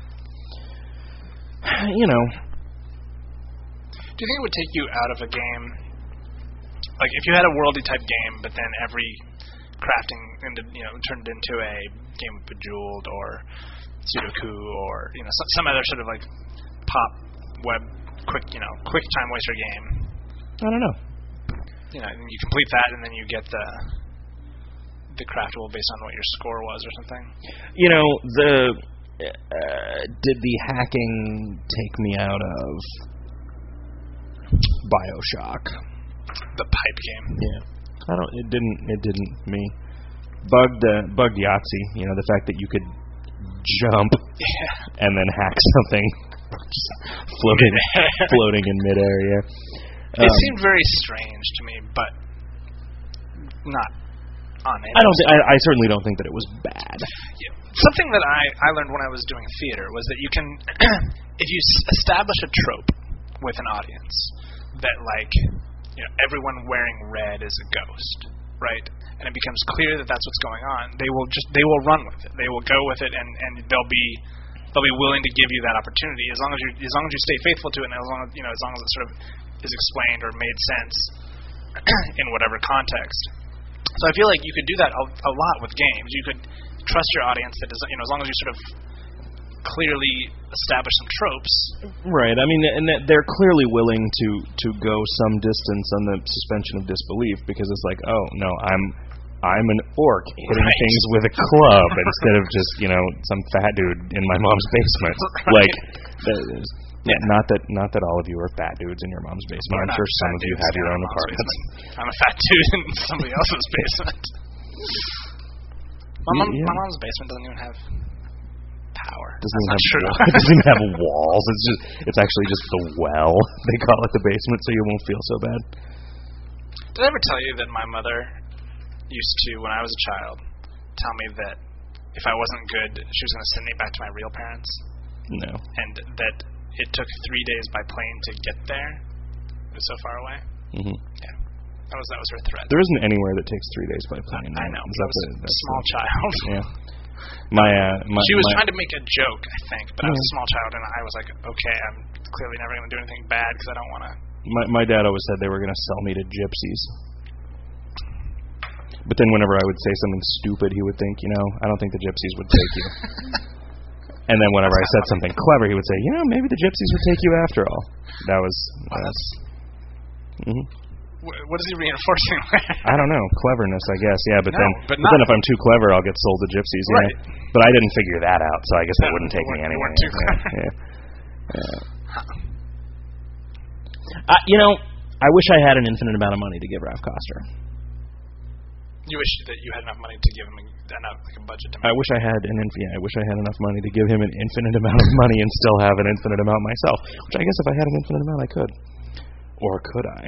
you know, do you think it would take you out of a game? Like if you had a worldy type game, but then every crafting into you know turned into a game of Bejeweled or Sudoku or you know some, some other sort of like pop web quick you know quick time waster game. I don't know. You know, and you complete that, and then you get the the craftable based on what your score was or something. You know, the uh, did the hacking take me out of BioShock? The pipe game. Yeah, I don't. It didn't. It didn't me. Bugged uh, bugged Yahtzee. You know, the fact that you could jump yeah. and then hack something just floating floating in midair. Yeah. It Um, seemed very strange to me, but not on it. I don't. Th- I, I certainly don't think that it was bad. Yeah. Something that I, I learned when I was doing theater was that you can, if you s- establish a trope with an audience, that like, you know, everyone wearing red is a ghost, right? And it becomes clear that that's what's going on. They will just they will run with it. They will go with it, and, and they'll be they'll be willing to give you that opportunity as long as you as long as you stay faithful to it, and as long as you know as long as it sort of is explained or made sense in whatever context. So I feel like you could do that a, a lot with games. You could trust your audience that you know as long as you sort of clearly establish some tropes. Right. I mean, and they're clearly willing to to go some distance on the suspension of disbelief because it's like, oh no, I'm I'm an orc hitting right. things with a club instead of just you know some fat dude in my mom's basement. Right. Like, yeah, not that not that all of you are fat dudes in your mom's basement. We're I'm not sure some of you have your own apartments. Basement. I'm a fat dude in somebody else's basement. My, mom, yeah. my mom's basement doesn't even have power. Doesn't That's even not have true. it doesn't even have walls. It's just it's actually just the well. They call it the basement, so you won't feel so bad. Did I ever tell you that my mother used to, when I was a child, tell me that if I wasn't good, she was going to send me back to my real parents? No. And that it took three days by plane to get there. It was so far away. Mm-hmm. Yeah. That was that was her threat. There isn't anywhere that takes three days by plane. I know. Is I that was the, a small the, child. Yeah. My, uh, my she was my, trying to make a joke, I think, but I was a Yeah. small child, and I was like, okay, I'm clearly never going to do anything bad because I don't want to. My my dad always said they were going to sell me to gypsies. But then whenever I would say something stupid, he would think, you know, I don't think the gypsies would take you. And then whenever I said something clever, he would say, you know, maybe the gypsies would take you after all. That was. Well, that's. Mm-hmm. What is he reinforcing? I don't know, cleverness, I guess. Yeah, but no, then, but, but then if I'm too clever, I'll get sold to gypsies. Yeah. Right. But I didn't figure that out, so I guess they No, wouldn't take you me weren't- you anyway. weren't too clever. Yeah. yeah. Uh, you know, I wish I had an infinite amount of money to give Ralph Koster. You wish that you had enough money to give him enough, like a budget to make. I wish I had an infinite. I wish I had enough money to give him an infinite amount of money and still have an infinite amount myself. Which I guess if I had an infinite amount, I could. Or could I?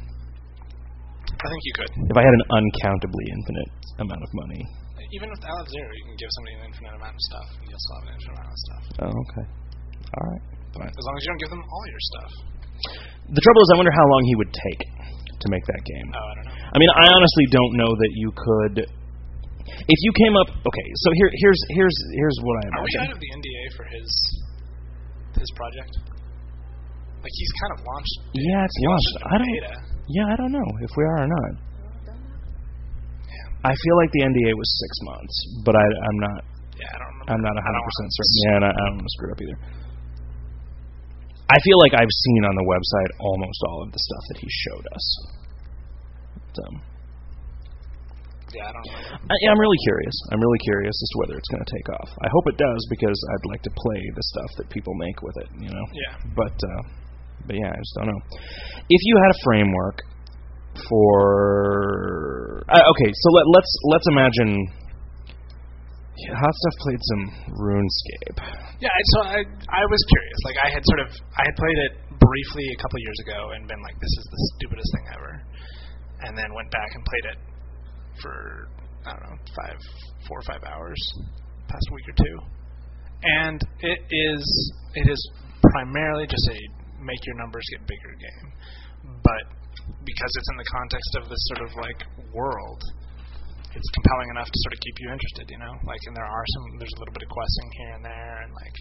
I think you could. If I had an uncountably infinite amount of money. Even with Alex Zero, you can give somebody an infinite amount of stuff, and you'll still have an infinite amount of stuff. Oh, okay. All right. Fine. As long as you don't give them all your stuff. The trouble is, I wonder how long he would take to make that game. Oh, I don't know. I mean, I honestly don't know that you could. If you came up, okay. So here, here's here's here's what I imagine. Are we out of the N D A for his his project? Like he's kind of launched. Yeah, it's he launched. launched I don't. beta. Yeah, I don't know if we are or not. Yeah. I feel like the N D A was six months, but I, I'm not. Yeah, I don't remember. I'm not one hundred I don't percent wanna certain. Yeah, and I, I don't want to screw it up either. I feel like I've seen on the website almost all of the stuff that he showed us. So, yeah, I don't know. I, I'm really curious. I'm really curious as to whether it's going to take off. I hope it does because I'd like to play the stuff that people make with it. You know. Yeah. But, uh, but yeah, I just don't know. If you had a framework for, uh, okay, so let, let's let's imagine. Yeah, Hot Stuff played some RuneScape. Yeah, so I I was curious. Like I had sort of I had played it briefly a couple of years ago and been like, this is the stupidest thing ever, and then went back and played it for I don't know five, four or five hours, past week or two, and it is it is primarily just a make your numbers get bigger game. But because it's in the context of this sort of like world, it's compelling enough to sort of keep you interested, you know? Like, and there are some, there's a little bit of questing here and there, and like,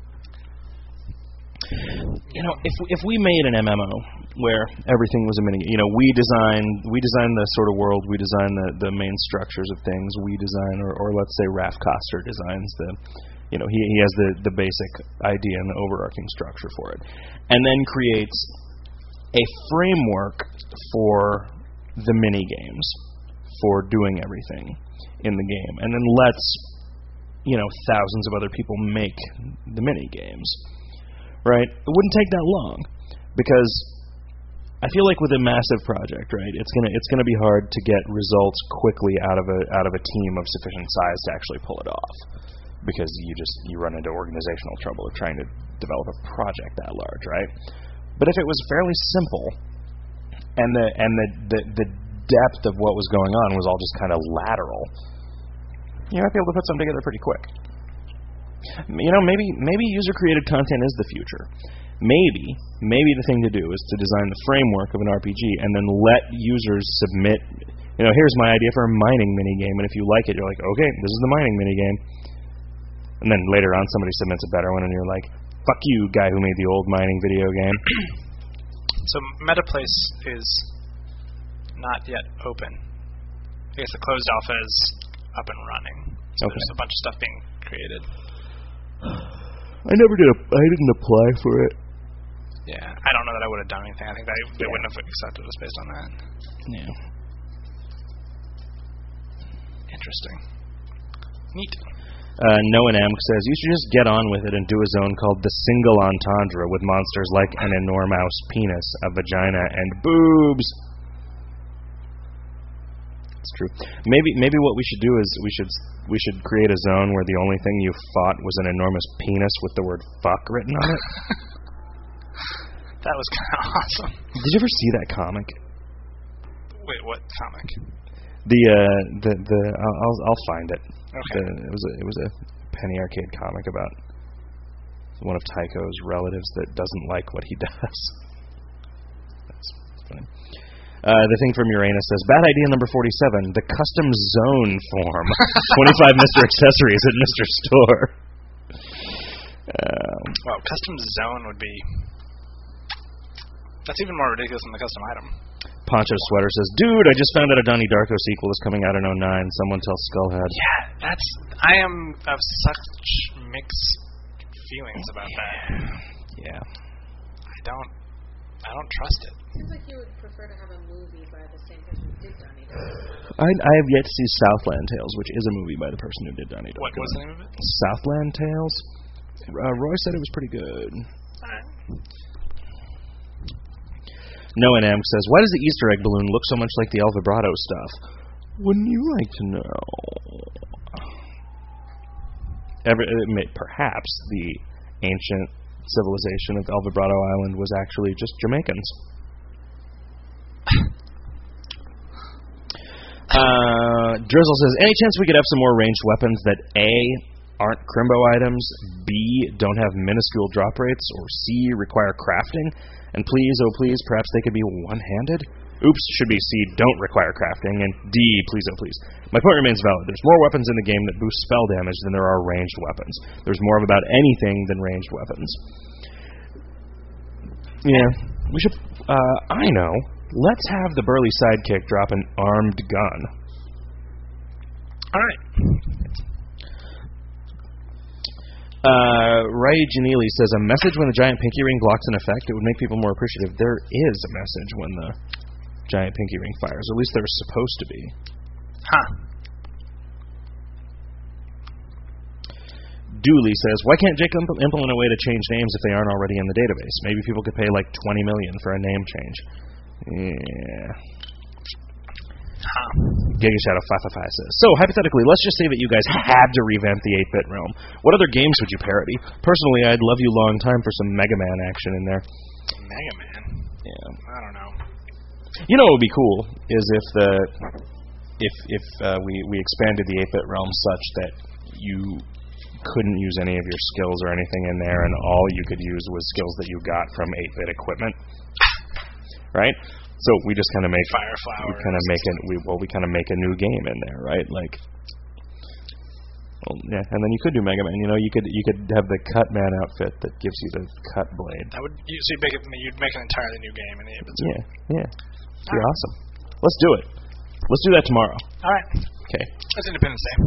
you know, if if we made an M M O where everything was a mini, you know, we design we design the sort of world, we design the, the main structures of things, we design, or, or let's say Raph Koster designs the, you know, he he has the, the basic idea and the overarching structure for it, and then creates a framework for the mini games, for doing everything in the game, and then lets, you know, thousands of other people make the mini games. Right? It wouldn't take that long, because I feel like with a massive project, right, it's gonna it's gonna be hard to get results quickly out of a out of a team of sufficient size to actually pull it off, because you just you run into organizational trouble of trying to develop a project that large, right? But if it was fairly simple, and the and the the, the depth of what was going on was all just kind of lateral, you might be able to put something together pretty quick. You know, maybe maybe user-created content is the future. Maybe, maybe the thing to do is to design the framework of an R P G and then let users submit, you know, here's my idea for a mining minigame, and if you like it, you're like, okay, this is the mining minigame. And then later on somebody submits a better one, and you're like, fuck you, guy who made the old mining video game. So MetaPlace is not yet open. I guess the closed alpha is up and running. So okay. There's a bunch of stuff being created. I never did. A, I didn't apply for it. Yeah, I don't know that I would have done anything. I think they, they yeah. wouldn't have accepted us based on that. Yeah. Interesting. Neat. Uh, Noah Namk says, you should just get on with it and do a zone called the Single Entendre with monsters like an enormous penis, a vagina, and boobs. It's true. Maybe maybe what we should do is we should we should create a zone where the only thing you fought was an enormous penis with the word fuck written on it. That was kind of awesome. Did you ever see that comic? Wait, what comic? The uh the the I'll I'll, I'll find it. Okay. The, it was a it was a Penny Arcade comic about one of Tycho's relatives that doesn't like what he does. That's funny. Uh, the thing from Uranus says, bad idea number forty-seven, the custom zone form. twenty-five Mister Accessories at Mister Store. Um, well, custom zone would be... That's even more ridiculous than the custom item. Poncho Sweater says, dude, I just found out a Donnie Darko sequel is coming out in oh nine. Someone tell Skullhead. Yeah, that's... I am of such mixed feelings about that. Yeah. I don't... I don't trust it. Seems like you would prefer to have a movie by the same person who did Donnie Darko. I, I have yet to see Southland Tales, which is a movie by the person who did Donnie Darko. What was the name of it? Southland Tales. Uh, Roy said it was pretty good. Alright. Noah Namk says, why does the Easter egg balloon look so much like the El Vibrato stuff? Wouldn't you like to know? Every, it may, perhaps the ancient civilization of El Vibrato Island was actually just Jamaicans. uh, Drizzle says, any chance we could have some more ranged weapons that A, aren't Crimbo items, B, don't have minuscule drop rates, or C, require crafting? And please, oh please, perhaps they could be one-handed? Oops, should be C, don't require crafting, and D, please, oh please. My point remains valid. There's more weapons in the game that boost spell damage than there are ranged weapons. There's more of about anything than ranged weapons. Yeah, we should, uh, I know. Let's have the burly sidekick drop an armed gun. Alright. Uh, Ray Janili says, a message when the giant pinky ring blocks an effect, it would make people more appreciative. There is a message when the giant pinky ring fires. At least there's supposed to be. Huh. Dooley says, why can't Jake impl- implement a way to change names if they aren't already in the database? Maybe people could pay like twenty million dollars for a name change. Yeah. Huh. Giga Shadow five five five says, so hypothetically, let's just say that you guys had to revamp the eight-bit realm. What other games would you parody? Personally, I'd love you long time for some Mega Man action in there. Mega Man? Yeah. I don't know. You know what would be cool is if the if if uh, we we expanded the eight-bit realm such that you couldn't use any of your skills or anything in there, and all you could use was skills that you got from eight-bit equipment, right? So we just kind of make Fire flowers. we kind of make it we well we kind of make a new game in there, right? Like, well, yeah, and then you could do Mega Man. You know, you could you could have the Cut Man outfit that gives you the cut blade. That would you, so you'd make it you'd make an entirely new game in eight bit. Yeah, yeah, it'd be awesome. Let's do it. Let's do that tomorrow. All right. Okay. That's Independence Day.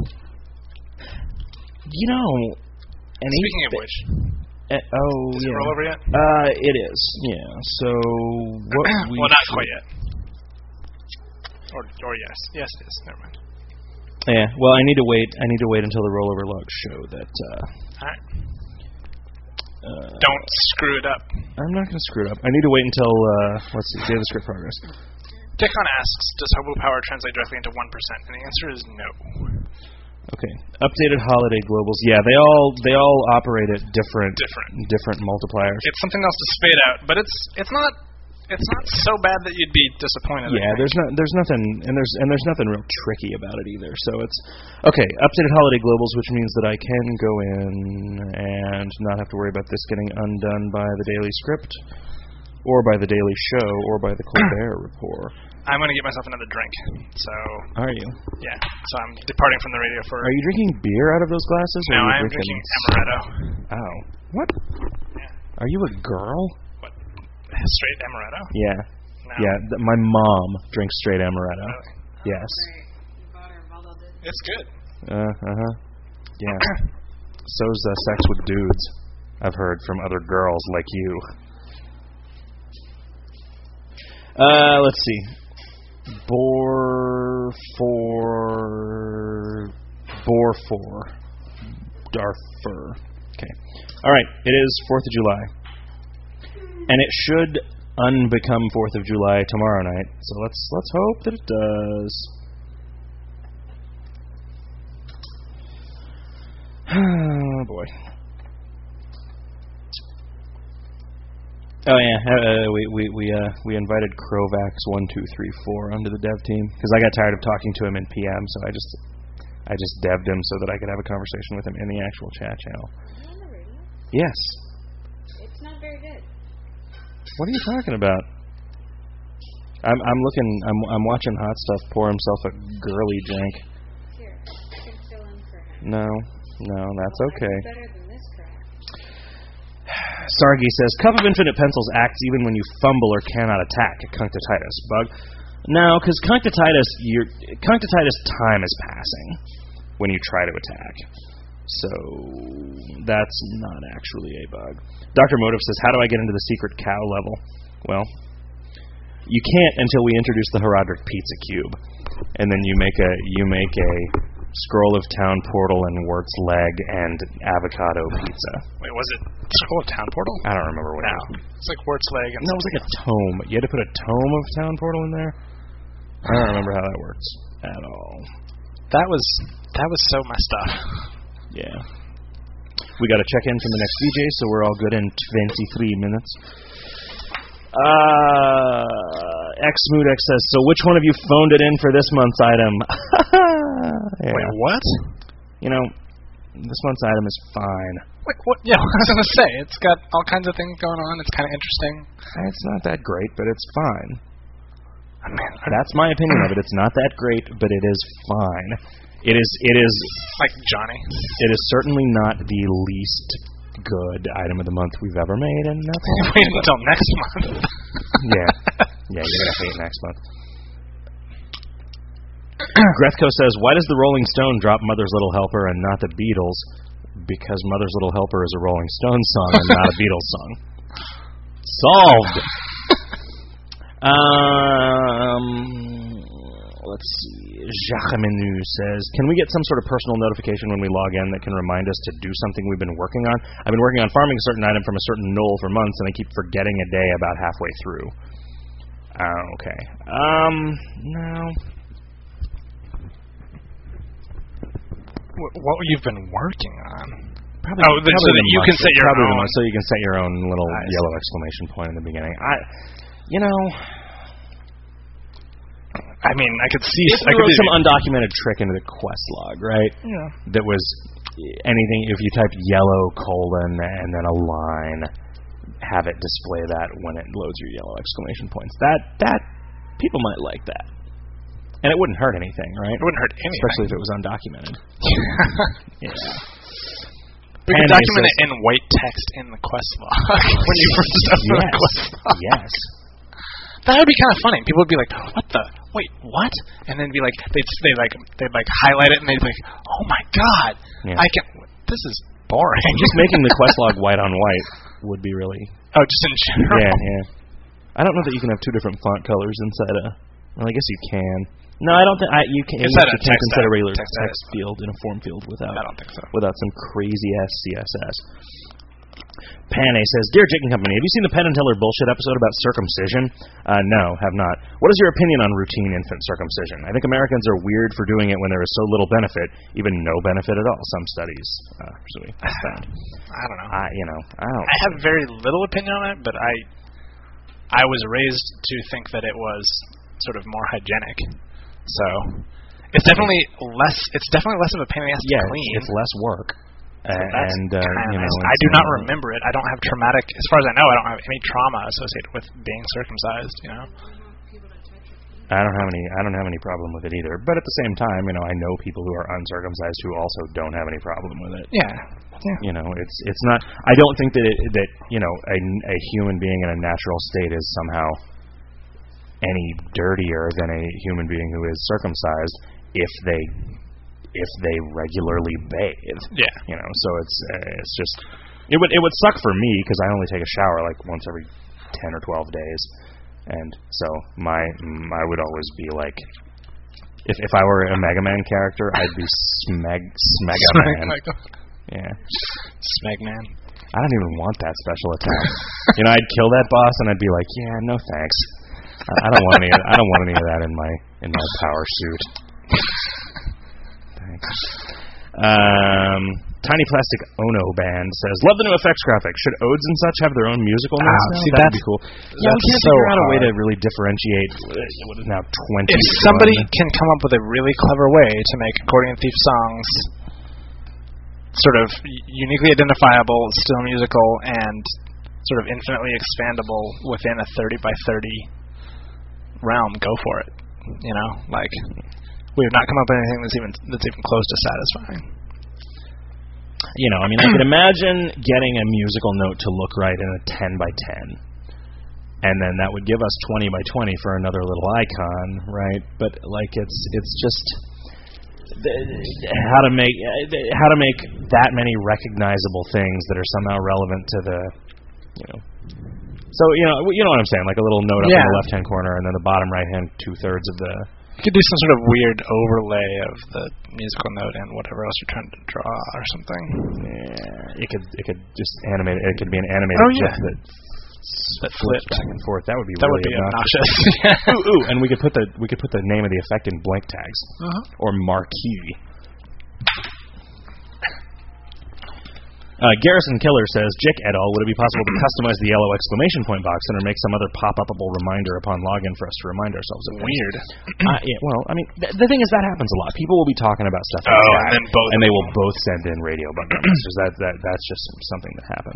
You know, and speaking of which, uh, oh is yeah, it roll over yet? Uh, it is. Yeah. So what? we well, not should- quite yet. Or or yes, yes it is. Never mind. Yeah. Well, I need to wait. I need to wait until the rollover logs show that. Uh, All right. uh, Don't screw it up. I'm not going to screw it up. I need to wait until uh, let's see, data script progress. Dickon asks, does Hobo Power translate directly into one percent? And the answer is no. Okay. Updated holiday globals. Yeah, they all they all operate at different Different. different multipliers. It's something else to spade out, but it's it's not it's not so bad that you'd be disappointed. Yeah, there's not there's nothing and there's and there's nothing real tricky about it either. So it's okay. Updated holiday globals, which means that I can go in and not have to worry about this getting undone by the daily script, or by the Daily Show, or by the Colbert Report. I'm going to get myself another drink. So. Are you? Yeah. So I'm departing from the radio for. Are you drinking beer out of those glasses? Or No, are you I'm drinking drinking amaretto. Oh, what? Yeah. Are you a girl? What? Straight amaretto? Yeah. No. Yeah. Th- my mom drinks straight amaretto. Really? Yes. It's good. Uh huh. Yeah. So's uh, sex with dudes. I've heard from other girls like you. Uh, let's see. Bor for Bor for Darfur. Okay. All right. It is Fourth of July, and it should unbecome Fourth of July tomorrow night. So let's let's hope that it does. Oh boy. Oh yeah, uh, we we we uh, we invited Crovax one two three four onto the dev team because I got tired of talking to him in P M, so I just I just devved him so that I could have a conversation with him in the actual chat channel. On the radio? Yes. It's not very good. What are you talking about? I'm I'm looking I'm I'm watching Hot Stuff pour himself a girly drink. Here, I can fill in for him. No, no, that's okay. Better than this track. Sargi says, Cup of Infinite Pencils acts even when you fumble or cannot attack. Cunctatitis. Bug? No, because Cunctatitis, your Cunctatitis time is passing when you try to attack. So, that's not actually a bug. Doctor Motive says, how do I get into the secret cow level? Well, you can't until we introduce the Herodric Pizza Cube. And then you make a you make a Scroll of Town Portal and Wirt's Leg and avocado pizza. Wait, was it Scroll of Town Portal? I don't remember what no. it was. It's like Wirt's Leg and No, it was like a tome. You had to put a tome of Town Portal in there? I don't remember how that works at all. That was that was so messed up. Yeah. We got to check in from the next D J, so we're all good in twenty-three minutes. Uh, Xmoodx says, so which one of you phoned it in for this month's item? Yeah. Wait, what? You know, this month's item is fine. Wait, what? Yeah, I was going to say, it's got all kinds of things going on. It's kind of interesting. It's not that great, but it's fine. I mean, That's my opinion of it. It's not that great, but it is fine. It is, it is... Like Johnny. It is certainly not the least good item of the month we've ever made, and that's all. Wait until next month. Yeah. Yeah, you're going to hate next month. Grethko says, why does the Rolling Stone drop Mother's Little Helper and not the Beatles? Because Mother's Little Helper is a Rolling Stones song and not a Beatles song. Solved! um, let's see. Jacqueminu says, can we get some sort of personal notification when we log in that can remind us to do something we've been working on? I've been working on farming a certain item from a certain knoll for months, and I keep forgetting a day about halfway through. Uh, okay. Um, no... What you've been working on? Probably, oh, the, so that you can set your probably own. The, so you can set your own little I yellow exclamation point in the beginning. I, you know, I mean, I could see. If I we could wrote see some undocumented trick into the quest log, right? Yeah. That was anything, if you type yellow colon and then a line, have it display that when it loads your yellow exclamation points. That that people might like that, and it wouldn't hurt anything, right? It wouldn't hurt anything, especially if it was undocumented. Yeah. We can document it in white text in the quest log when you first open yes, the quest log. Yes. That would be kind of funny. People would be like, "What the? Wait, what?" And then be like, they'd they like they'd like highlight it and they'd be like, "Oh my god, yeah. I can. This is boring." Just making the quest log white on white would be really. Oh, just in general. Yeah, yeah. I don't know that you can have two different font colors inside a. Well, I guess you can. No, I don't think I, you can. Inside you a can't text inside a edit, regular text, text field in a form field without. I don't think so. Without some crazy ass C S S. Pane says, "Dear Chicken Company, have you seen the Penn and Teller bullshit episode about circumcision? Uh, no, have not. What is your opinion on routine infant circumcision? I think Americans are weird for doing it when there is so little benefit, even no benefit at all. Some studies uh, found. I don't know. I, you know, I don't. I have very little opinion on it, but I, I was raised to think that it was sort of more hygienic. So, it's definitely less. It's definitely less of a pain in the ass to yeah, clean. it's less work. So that's and uh, you know, nice. I do not remember it. I don't have traumatic, as far as I know, I don't have any trauma associated with being circumcised. You know, I don't have any. I don't have any problem with it either. But at the same time, you know, I know people who are uncircumcised who also don't have any problem with it. Yeah. yeah. You know, it's it's not. I don't think that it, that you know a a human being in a natural state is somehow any dirtier than a human being who is circumcised if they. if they regularly bathe. Yeah. You know, so it's uh, it's just it would it would suck for me because I only take a shower like once every ten or twelve days, and so my I would always be like, if if I were a Mega Man character, I'd be Smeg Smega Man. Yeah. Smeg Man. I don't even want that special attack. You know, I'd kill that boss and I'd be like, yeah, no thanks. I, I don't want any. I don't want any of that in my in my power suit. Um, Tiny Plastic Ono Band says, "Love the new effects graphics. Should Odes and such have their own musical notes ah, now? See, That'd be cool. Yeah, we can't so figure out a way hard. to really differentiate what is now twenty. If somebody can come up with a really clever way to make Accordion Thief songs sort of uniquely identifiable, still musical, and sort of infinitely expandable within a thirty by thirty realm, go for it. You know, like." We have not come up with anything that's even that's even close to satisfying. You know, I mean, I could imagine getting a musical note to look right in a ten by ten, and then that would give us twenty by twenty for another little icon, right? But like, it's it's just the, how to make how to make that many recognizable things that are somehow relevant to the, you know. So you know, you know what I'm saying? Like a little note up yeah. in the left-hand corner, and then the bottom right-hand two-thirds of the. You could do some sort of weird overlay of the musical note and whatever else you're trying to draw or something. Yeah, it could it could just animate it. It could be an animated oh, yeah. GIF that that flips flips back and forth. That would be that really would be obnoxious. obnoxious. ooh, ooh, and we could put the we could put the name of the effect in blank tags uh-huh. or marquee. Uh, Garrison Killer says, Jick et al., would it be possible to customize the yellow exclamation point box and or make some other pop-upable reminder upon login for us to remind ourselves of things? Weird. uh, yeah, well, I mean, th- the thing is that happens a lot. People will be talking about stuff like oh, that, and, then both and they will both send in radio bug messages. that, that, that's just something that happens.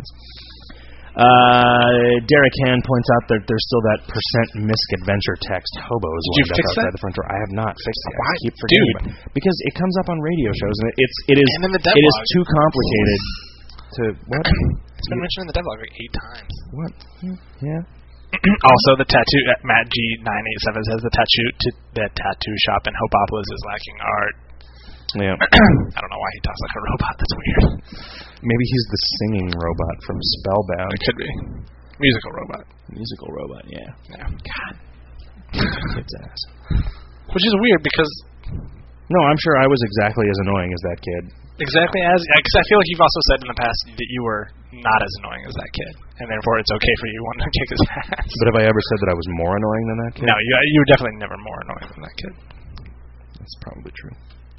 Uh, Derek Han points out that there's still that percent misc adventure text hobos Did you lined fix up outside that? the front door. I have not fixed it. Why? I keep forgetting Dude. it. Because it comes up on radio shows, and it's it is and in the it is devlog. too complicated to what? It's been mentioned in the devlog like eight times. What? Yeah. Also, the tattoo uh, Matt G nine eight seven says the tattoo t- the tattoo shop in Hopopolis is lacking art. Yeah. I don't know why he talks like a robot. That's weird. Maybe he's the singing robot from Spellbound. It could be. Musical robot. Musical robot, yeah. Yeah. God. Kid's ass. Which is weird because... No, I'm sure I was exactly as annoying as that kid. Exactly as... Because I feel like you've also said in the past that you were not as annoying as that kid. And therefore it's okay for you wanting to kick his ass. But have I ever said that I was more annoying than that kid? No, you, you were definitely never more annoying than that kid. That's probably true.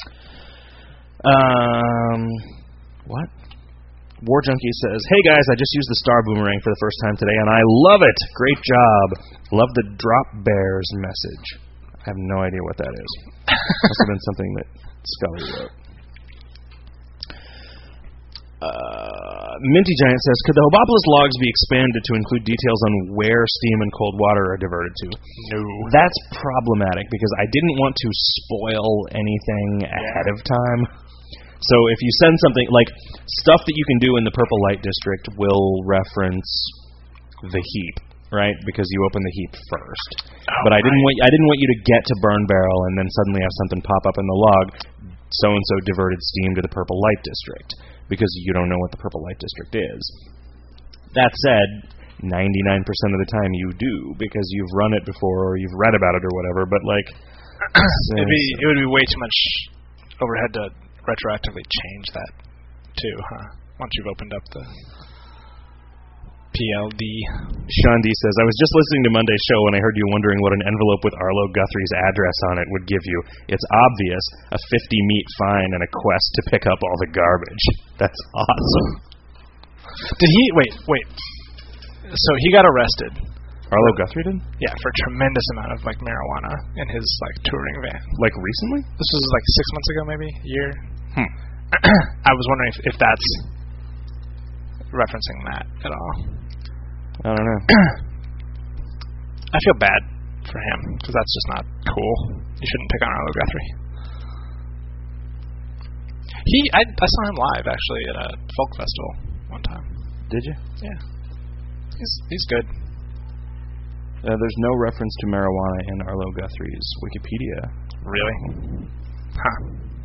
Um, what? War Junkie says, hey guys, I just used the Star Boomerang for the first time today, and I love it. Great job. Love the Drop Bears message. I have no idea what that is. Must have been something that Scully wrote. Uh, Minty Giant says, could the Hobopolis logs be expanded to include details on where steam and cold water are diverted to? No. That's problematic because I didn't want to spoil anything ahead of time. So if you send something, like, stuff that you can do in the Purple Light District will reference the heap, right? Because you open the heap first. Oh, but I didn't right. want I didn't want you to get to Burn Barrel and then suddenly have something pop up in the log, so-and-so diverted steam to the Purple Light District, because you don't know what the Purple Light District is. That said, ninety-nine percent of the time you do, because you've run it before or you've read about it or whatever, but like... It'd be, it would be way too much overhead to retroactively change that, too, huh? Once you've opened up the P L D. Sean D says, I was just listening to Monday's show when I heard you wondering what an envelope with Arlo Guthrie's address on it would give you. It's obvious, a fifty meat fine and a quest to pick up all the garbage. That's awesome. Did he, wait, wait. So he got arrested. Arlo Guthrie did? Yeah, for a tremendous amount of, like, marijuana in his, like, touring van. Like, recently? This was, like, six months ago, maybe? A year? Hmm. I was wondering if, if that's referencing that at all. I don't know. I feel bad for him, because that's just not cool. You shouldn't pick on Arlo Guthrie. He, I, I saw him live, actually, at a folk festival one time. Did you? Yeah. He's, he's good. Uh, there's no reference to marijuana in Arlo Guthrie's Wikipedia. Really? Huh.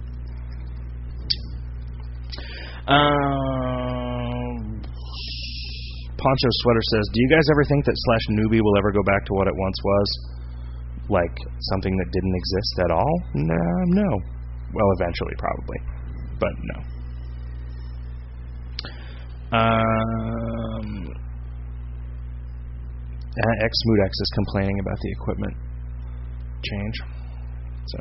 Um, Poncho Sweater says, do you guys ever think that Slash Newbie will ever go back to what it once was? Like, something that didn't exist at all? No, no. Well, eventually, probably. But no. Um... Uh, X-Moodex is complaining about the equipment change. So,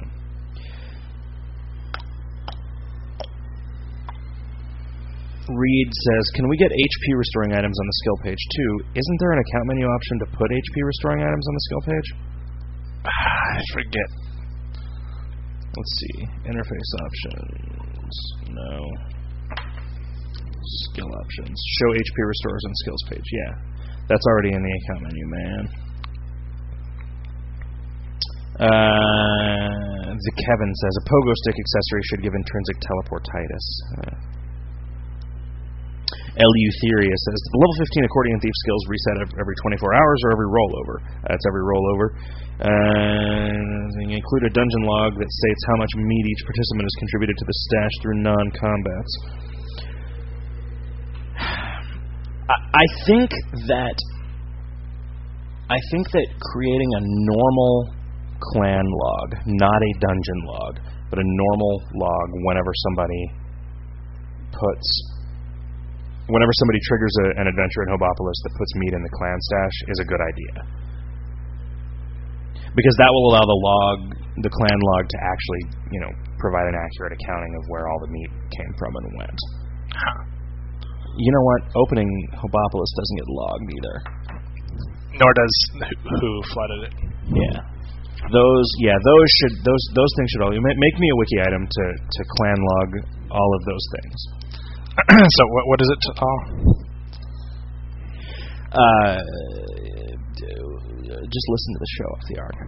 Reed says, can we get H P restoring items on the skill page too? Isn't there an account menu option to put H P restoring items on the skill page? I forget. Let's see. Interface options. No. Skill options. Show H P restorers on skills page. Yeah. That's already in the account menu, man. Uh, the Kevin says, a pogo stick accessory should give intrinsic teleportitis. Uh. Eleutheria says, the level fifteen accordion thief skills reset every twenty-four hours or every rollover. That's every rollover. Uh, include a dungeon log that states how much meat each participant has contributed to the stash through non-combats. I think that I think that creating a normal clan log, not a dungeon log, but a normal log whenever somebody puts whenever somebody triggers a, an adventure in Hobopolis that puts meat in the clan stash is a good idea. Because that will allow the log, the clan log, to actually, you know, provide an accurate accounting of where all the meat came from and went. Huh. You know what? Opening Hobopolis doesn't get logged either. Nor does who flooded it. Yeah. Those, yeah, those should those those things should all make me a wiki item to, to clan log all of those things. So what what is it? To, oh. Uh, just listen to the show off the arc.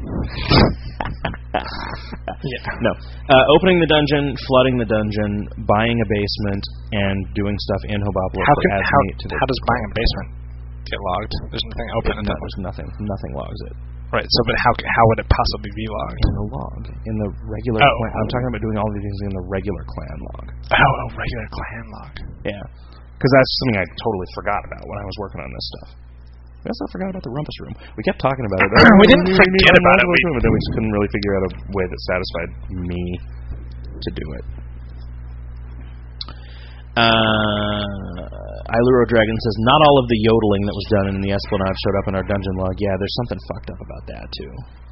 Yeah. No. Uh, opening the dungeon, flooding the dungeon, buying a basement, and doing stuff in Hobopolis how that can, adds how, meat to the. How does buying a basement get logged? There's nothing open. It, no, there's nothing. Nothing logs it. Right. So, but how how would it possibly be logged? In the log, in the regular. Oh. Clan, I'm talking about doing all these things in the regular clan log. Oh, a regular clan log. Yeah, because that's something I totally forgot about when I was working on this stuff. We also forgot about the Rumpus Room. We kept talking about it. Oh, we didn't forget about it. But then we just couldn't really figure out a way that satisfied me to do it. Uh, Iluro Dragon says, not all of the yodeling that was done in the Esplanade showed up in our dungeon log. Yeah, there's something fucked up about that, too.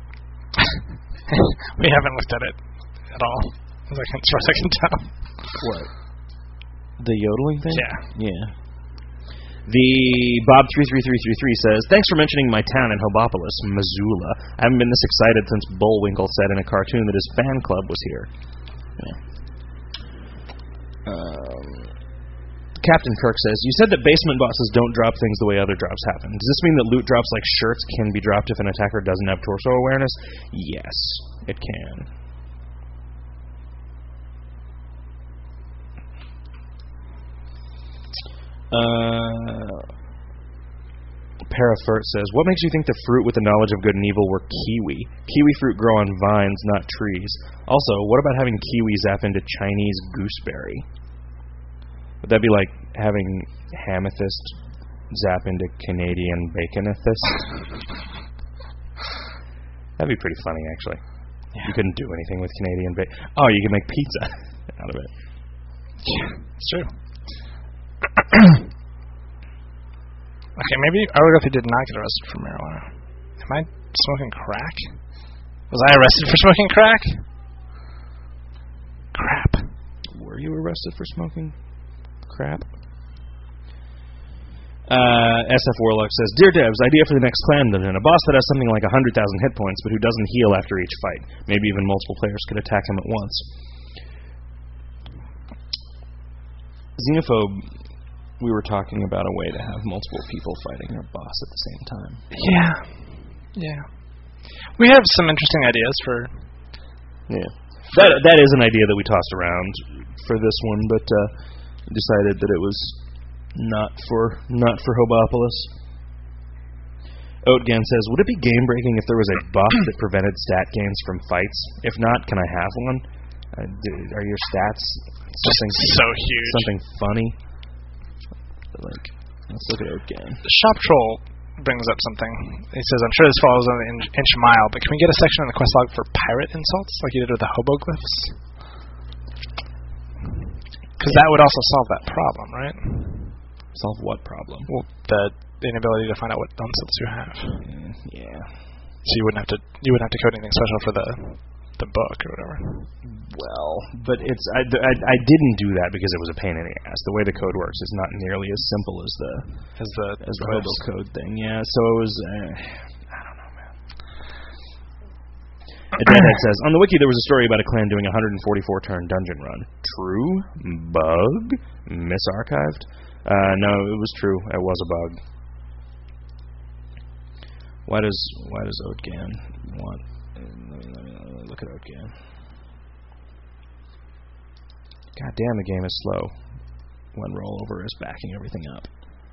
We haven't looked at it at all, as I can, as far as I can tell. What? The yodeling thing? Yeah. Yeah. The Bob three three three three three says, thanks for mentioning my town in Hobopolis, Missoula. I haven't been this excited since Bullwinkle said in a cartoon that his fan club was here. Yeah. Um, Captain Kirk says, you said that basement bosses don't drop things the way other drops happen. Does this mean that loot drops like shirts can be dropped if an attacker doesn't have torso awareness? Yes, it can. Uh, Parafert says, what makes you think the fruit with the knowledge of good and evil were kiwi? Kiwi fruit grow on vines, not trees. Also, what about having kiwi zap into Chinese gooseberry? Would that be like having Hamethyst zap into Canadian baconethist? That'd be pretty funny, actually. Yeah. You couldn't do anything with Canadian bacon. Oh, you could make pizza out of it. Yeah, it's true. Okay, maybe Argothi did not get arrested for marijuana. Am I smoking crack? Was I arrested for smoking crack? Crap. Were you arrested for smoking crap? Uh, S F Warlock says, Dear Devs, idea for the next clan dungeon. A boss that has something like one hundred thousand hit points, but who doesn't heal after each fight. Maybe even multiple players could attack him at once. Xenophobe, we were talking about a way to have multiple people fighting their boss at the same time. Yeah. Yeah. We have some interesting ideas for... Yeah. That that is an idea that we tossed around for this one, but uh, decided that it was not for not for Hobopolis. Oatgan says, would it be game-breaking if there was a buff that prevented stat gains from fights? If not, can I have one? Uh, do, are your stats something so huge? Something funny? Like, let's look at Oatgan. Shop Troll brings up something. He says, I'm sure this follows on the inch, inch mile, but can we get a section in the quest log for pirate insults, like you did with the hoboglyphs? Because that would also solve that problem, right? Solve what problem? Well, the, the inability to find out what insults you have. Mm, yeah. So you wouldn't have to you wouldn't have to code anything special for the the book or whatever. Well, but it's I, I, I didn't do that because it was a pain in the ass. The way the code works is not nearly as simple as the as the as the hobo code thing. Yeah, so it was. Uh, I don't know, man. A Deadhead says, on the wiki there was a story about a clan doing a one hundred forty-four turn dungeon run. True? Bug? Misarchived? Uh, no, it was true. It was a bug. Why does why does Oatgan want? Let me, let me, let me look at Oatgan. God damn, the game is slow. When rollover is backing everything up.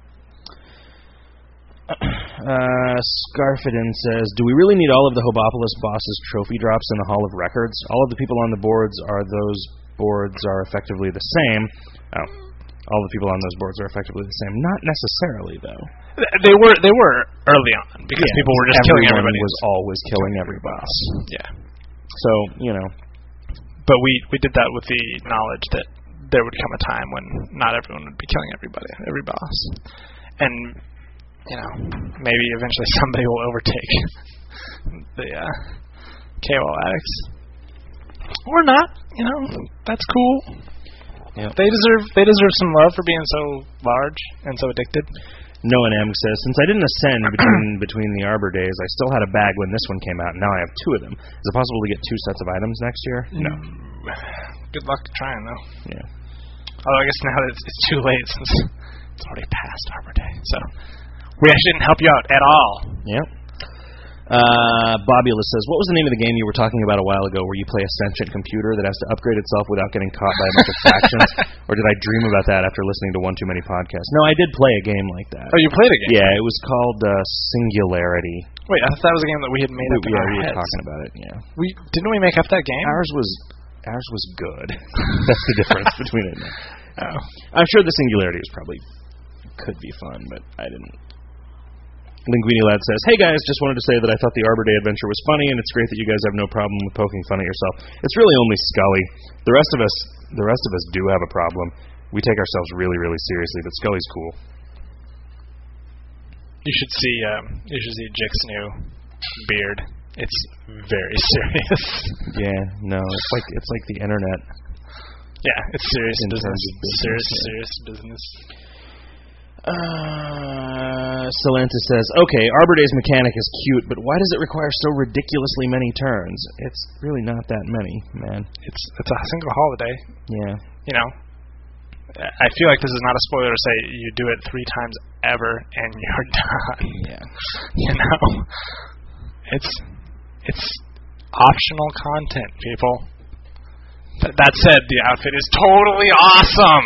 Uh, Scarfidin says, do we really need all of the Hobopolis bosses' trophy drops in the Hall of Records? All of the people on the boards are those boards are effectively the same. Oh, all the people on those boards are effectively the same. Not necessarily, though. They were they were early on because yeah, people were just killing everybody. Was always killing every boss. Yeah. So you know, but we we did that with the knowledge that there would come a time when not everyone would be killing everybody, every boss, and you know maybe eventually somebody will overtake the uh, K O L addicts, or not. You know that's cool. Yep. They deserve they deserve some love for being so large and so addicted. Noah M says, since I didn't ascend between between the Arbor days, I still had a bag when this one came out, and now I have two of them. Is it possible to get two sets of items next year? No. Good luck trying, though. Yeah. Although I guess now it's, it's too late since it's already past Arbor Day. So we actually didn't help you out at all. Yep. Uh, Bobulus says, what was the name of the game you were talking about a while ago where you play a sentient computer that has to upgrade itself without getting caught by a bunch of factions? Or did I dream about that after listening to one too many podcasts? No, I did play a game like that. Oh, you played a game? Yeah, it was called uh, Singularity. Wait, I thought that was a game that we had made we, up in yeah, our we were heads. talking about it, yeah. We Didn't we make up that game? Ours was ours was good. That's the difference between it. Oh. I'm sure the Singularity was probably could be fun, but I didn't. Linguini Lad says, hey guys, just wanted to say that I thought the Arbor Day adventure was funny, and it's great that you guys have no problem with poking fun at yourself. It's really only Scully. The rest of us, the rest of us do have a problem. We take ourselves really, really seriously, but Scully's cool. You should see, um, you should see Jick's new beard. It's very serious. Yeah, no, it's like it's like the internet. Yeah, it's serious in business. business. Serious, Yeah. serious business. Uh, Solenta says, okay, Arbor Day's mechanic is cute, but why does it require so ridiculously many turns? It's really not that many, man. It's it's a single holiday. Yeah. You know, I feel like this is not a spoiler to say you do it three times ever and you're done. Yeah. You know, it's it's optional content, people. Th- that said, the outfit is totally awesome.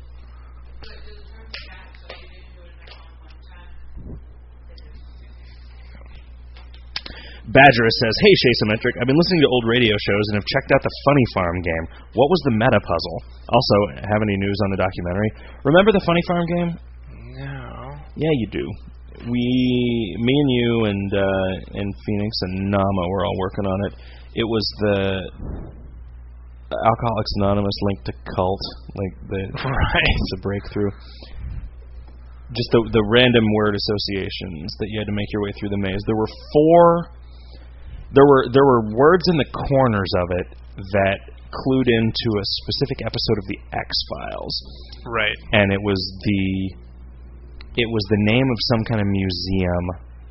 Badgerus says, "Hey, Shasymmetric, I've been listening to old radio shows and have checked out the Funny Farm game. What was the meta puzzle? Also, have any news on the documentary? Remember the Funny Farm game?" No. Yeah, you do. We, me and you and uh, and Phoenix and Nama were all working on it. It was the Alcoholics Anonymous linked to cult, like the right. the breakthrough. Just the the random word associations that you had to make your way through the maze. There were four. There were there were words in the corners of it that clued into a specific episode of the X-Files. Right. And it was the it was the name of some kind of museum.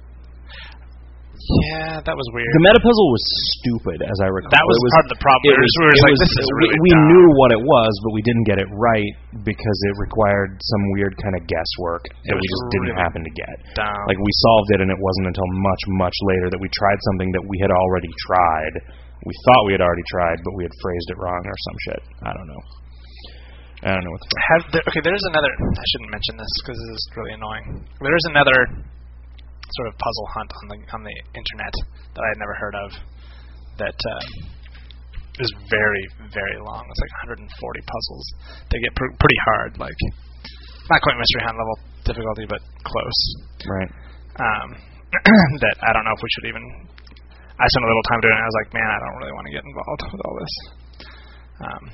Yeah, that was weird. The meta puzzle was stupid, as I recall. That was, was part of the problem. It was, we were it like, was, this is really we, we dumb. knew what it was, but we didn't get it right because it required some weird kind of guesswork It that we was just didn't really happen to get. dumb. Like, we solved it, and it wasn't until much, much later that we tried something that we had already tried. We thought we had already tried, but we had phrased it wrong or some shit. I don't know. I don't know what the fuck. Have there, okay, there's another. I shouldn't mention this because this is really annoying. There is another sort of puzzle hunt on the on the internet that I had never heard of. That uh, is very very long. It's like one hundred forty puzzles. They get pr- pretty hard. Like not quite Mystery Hunt level difficulty, but close. Right. Um, that I don't know if we should even. I spent a little time doing it. I was like, man, I don't really want to get involved with all this. Um,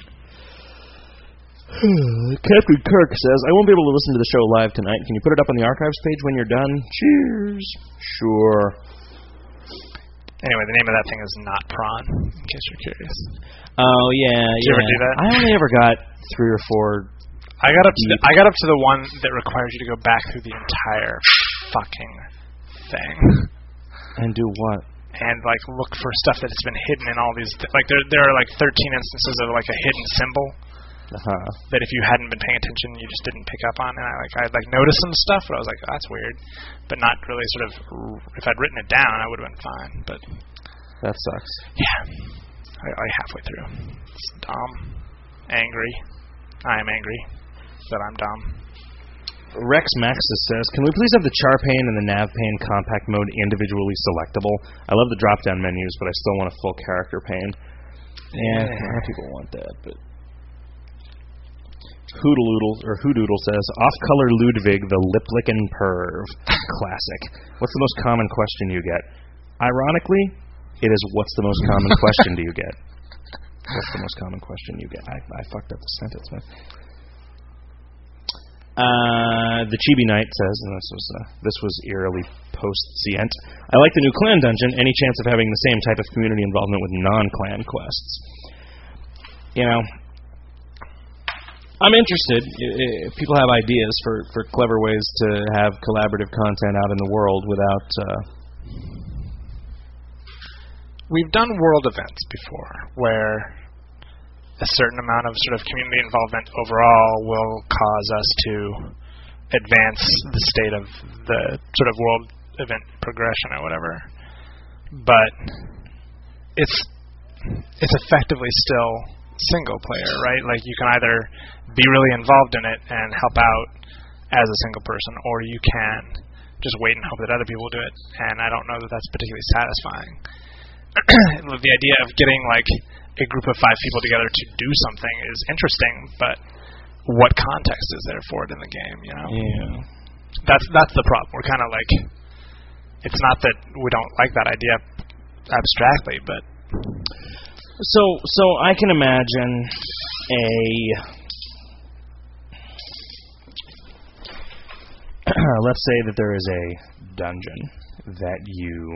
Captain Kirk says, "I won't be able to listen to the show live tonight. Can you put it up on the archives page when you're done? Cheers." Sure. Anyway, the name of that thing is Not Prawn, in case you're curious. Oh yeah, Did yeah. you ever do that? I only ever got three or four. I got up to the, I got up to the one that requires you to go back through the entire fucking thing And do what? and like look for stuff that's been hidden in all these. Th- like there there are like thirteen instances of like a hidden symbol. Uh-huh. That if you hadn't been paying attention, you just didn't pick up on, and I like I like noticed some stuff, but I was like, oh, that's weird, but not really sort of. If I'd written it down, I would have been fine. But that sucks. Yeah, I, I halfway through. It's dumb, angry. I am angry that I'm dumb. Rex Maxis says, "Can we please have the char pane and the nav pane compact mode individually selectable? I love the drop down menus, but I still want a full character pane." Yeah, a lot of people want that, but. Hoodoodle or Hoodoodle says, "Off-color Ludwig, the lip-licking perv." Classic. What's the most common question you get? Ironically, it is what's the most common question do you get? What's the most common question you get? I, I fucked up the sentence, man. Uh, the Chibi Knight says, and this was uh, this was eerily post-Cient, "I like the new clan dungeon. Any chance of having the same type of community involvement with non-clan quests?" You know, I'm interested. If people have ideas for, for clever ways to have collaborative content out in the world without... Uh... We've done world events before, where a certain amount of sort of community involvement overall will cause us to advance the state of the sort of world event progression or whatever. But it's it's effectively still single player, right? Like you can either be really involved in it and help out as a single person, or you can just wait and hope that other people do it. And I don't know that that's particularly satisfying. The idea of getting like a group of five people together to do something is interesting, but what context is there for it in the game? You know, yeah. That's that's the problem. We're kind of like, it's not that we don't like that idea abstractly, but so so I can imagine a let's say that there is a dungeon that you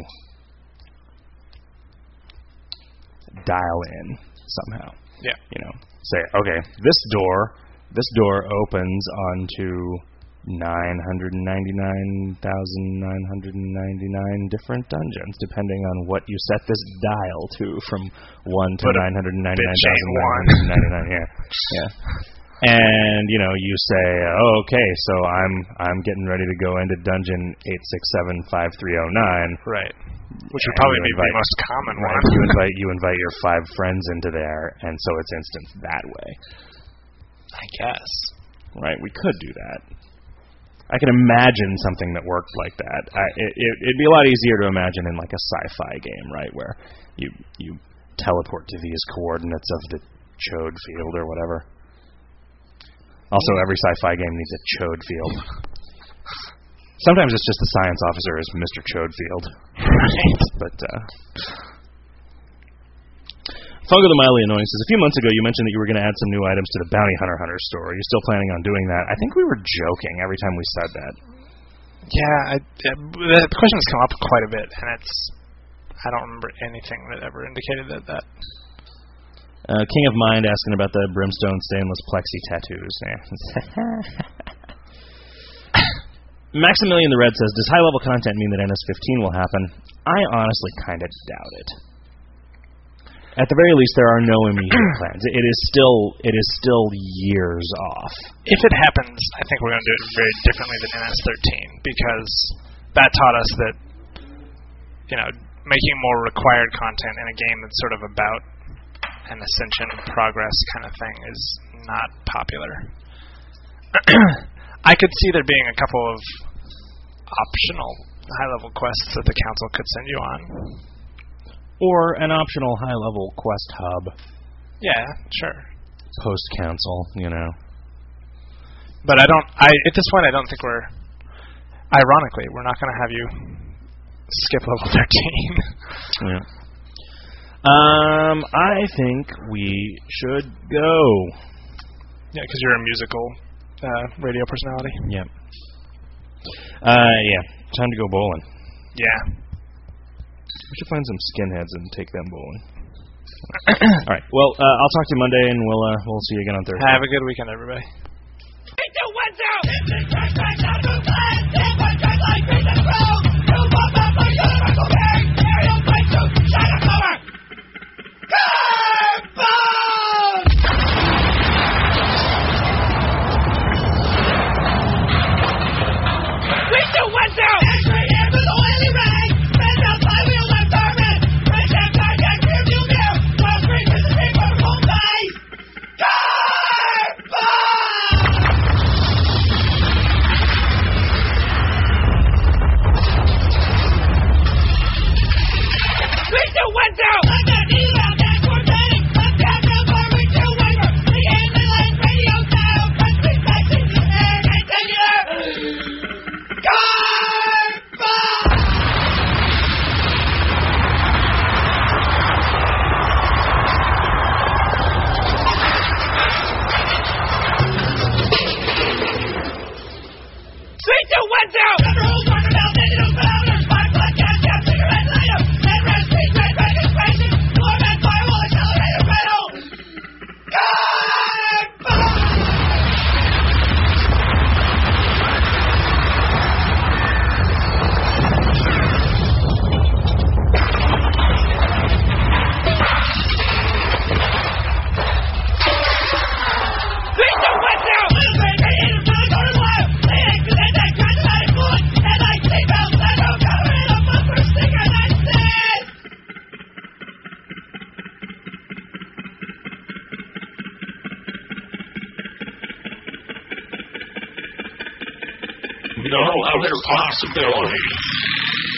dial in somehow. Yeah. You know, say, okay, this door, this door opens onto nine hundred ninety-nine thousand nine hundred ninety-nine different dungeons, depending on what you set this dial to, from one to nine hundred ninety-nine thousand nine hundred ninety-nine. Yeah. Yeah. And you know, you say, oh, okay, so I'm I'm getting ready to go into dungeon eight six seven five three zero nine. Right. Which would probably be invite, the most common right, one. you invite you invite your five friends into there, and so it's instant that way. I guess. Right. We could do that. I can imagine something that worked like that. I, it, it, it'd be a lot easier to imagine in like a sci-fi game, right, where you you teleport to these coordinates of the chode field or whatever. Also, every sci-fi game needs a chode field. Sometimes it's just the science officer is Mister Chodefield. Right. But, uh... Fungo the Mildly Annoying says, a few months ago you mentioned that you were going to add some new items to the Bounty Hunter Hunter store. Are you still planning on doing that? I think we were joking every time we said that. Yeah, I, the question has come up quite a bit, and it's... I don't remember anything that ever indicated that. that. Uh, King of Mind asking about the brimstone stainless plexi tattoos. Maximilian the Red says, does high-level content mean that N S fifteen will happen? I honestly kind of doubt it. At the very least, there are no immediate plans. It is still it is still years off. If it happens, I think we're going to do it very differently than N S thirteen, because that taught us that, you know, making more required content in a game that's sort of about an ascension progress kind of thing is not popular. I could see there being a couple of optional high-level quests that the council could send you on. Or an optional high-level quest hub. Yeah, sure. Post-council, you know. But I don't, I at this point I don't think we're, ironically, we're not going to have you skip level thirteen. Yeah. Um, I think we should go. Yeah, because you're a musical uh, radio personality. Yep. Uh, yeah. Time to go bowling. Yeah. We should find some skinheads and take them bowling. All right. Well, uh, I'll talk to you Monday, and we'll uh, we'll see you again on Thursday. Have a good weekend, everybody. No other possibility.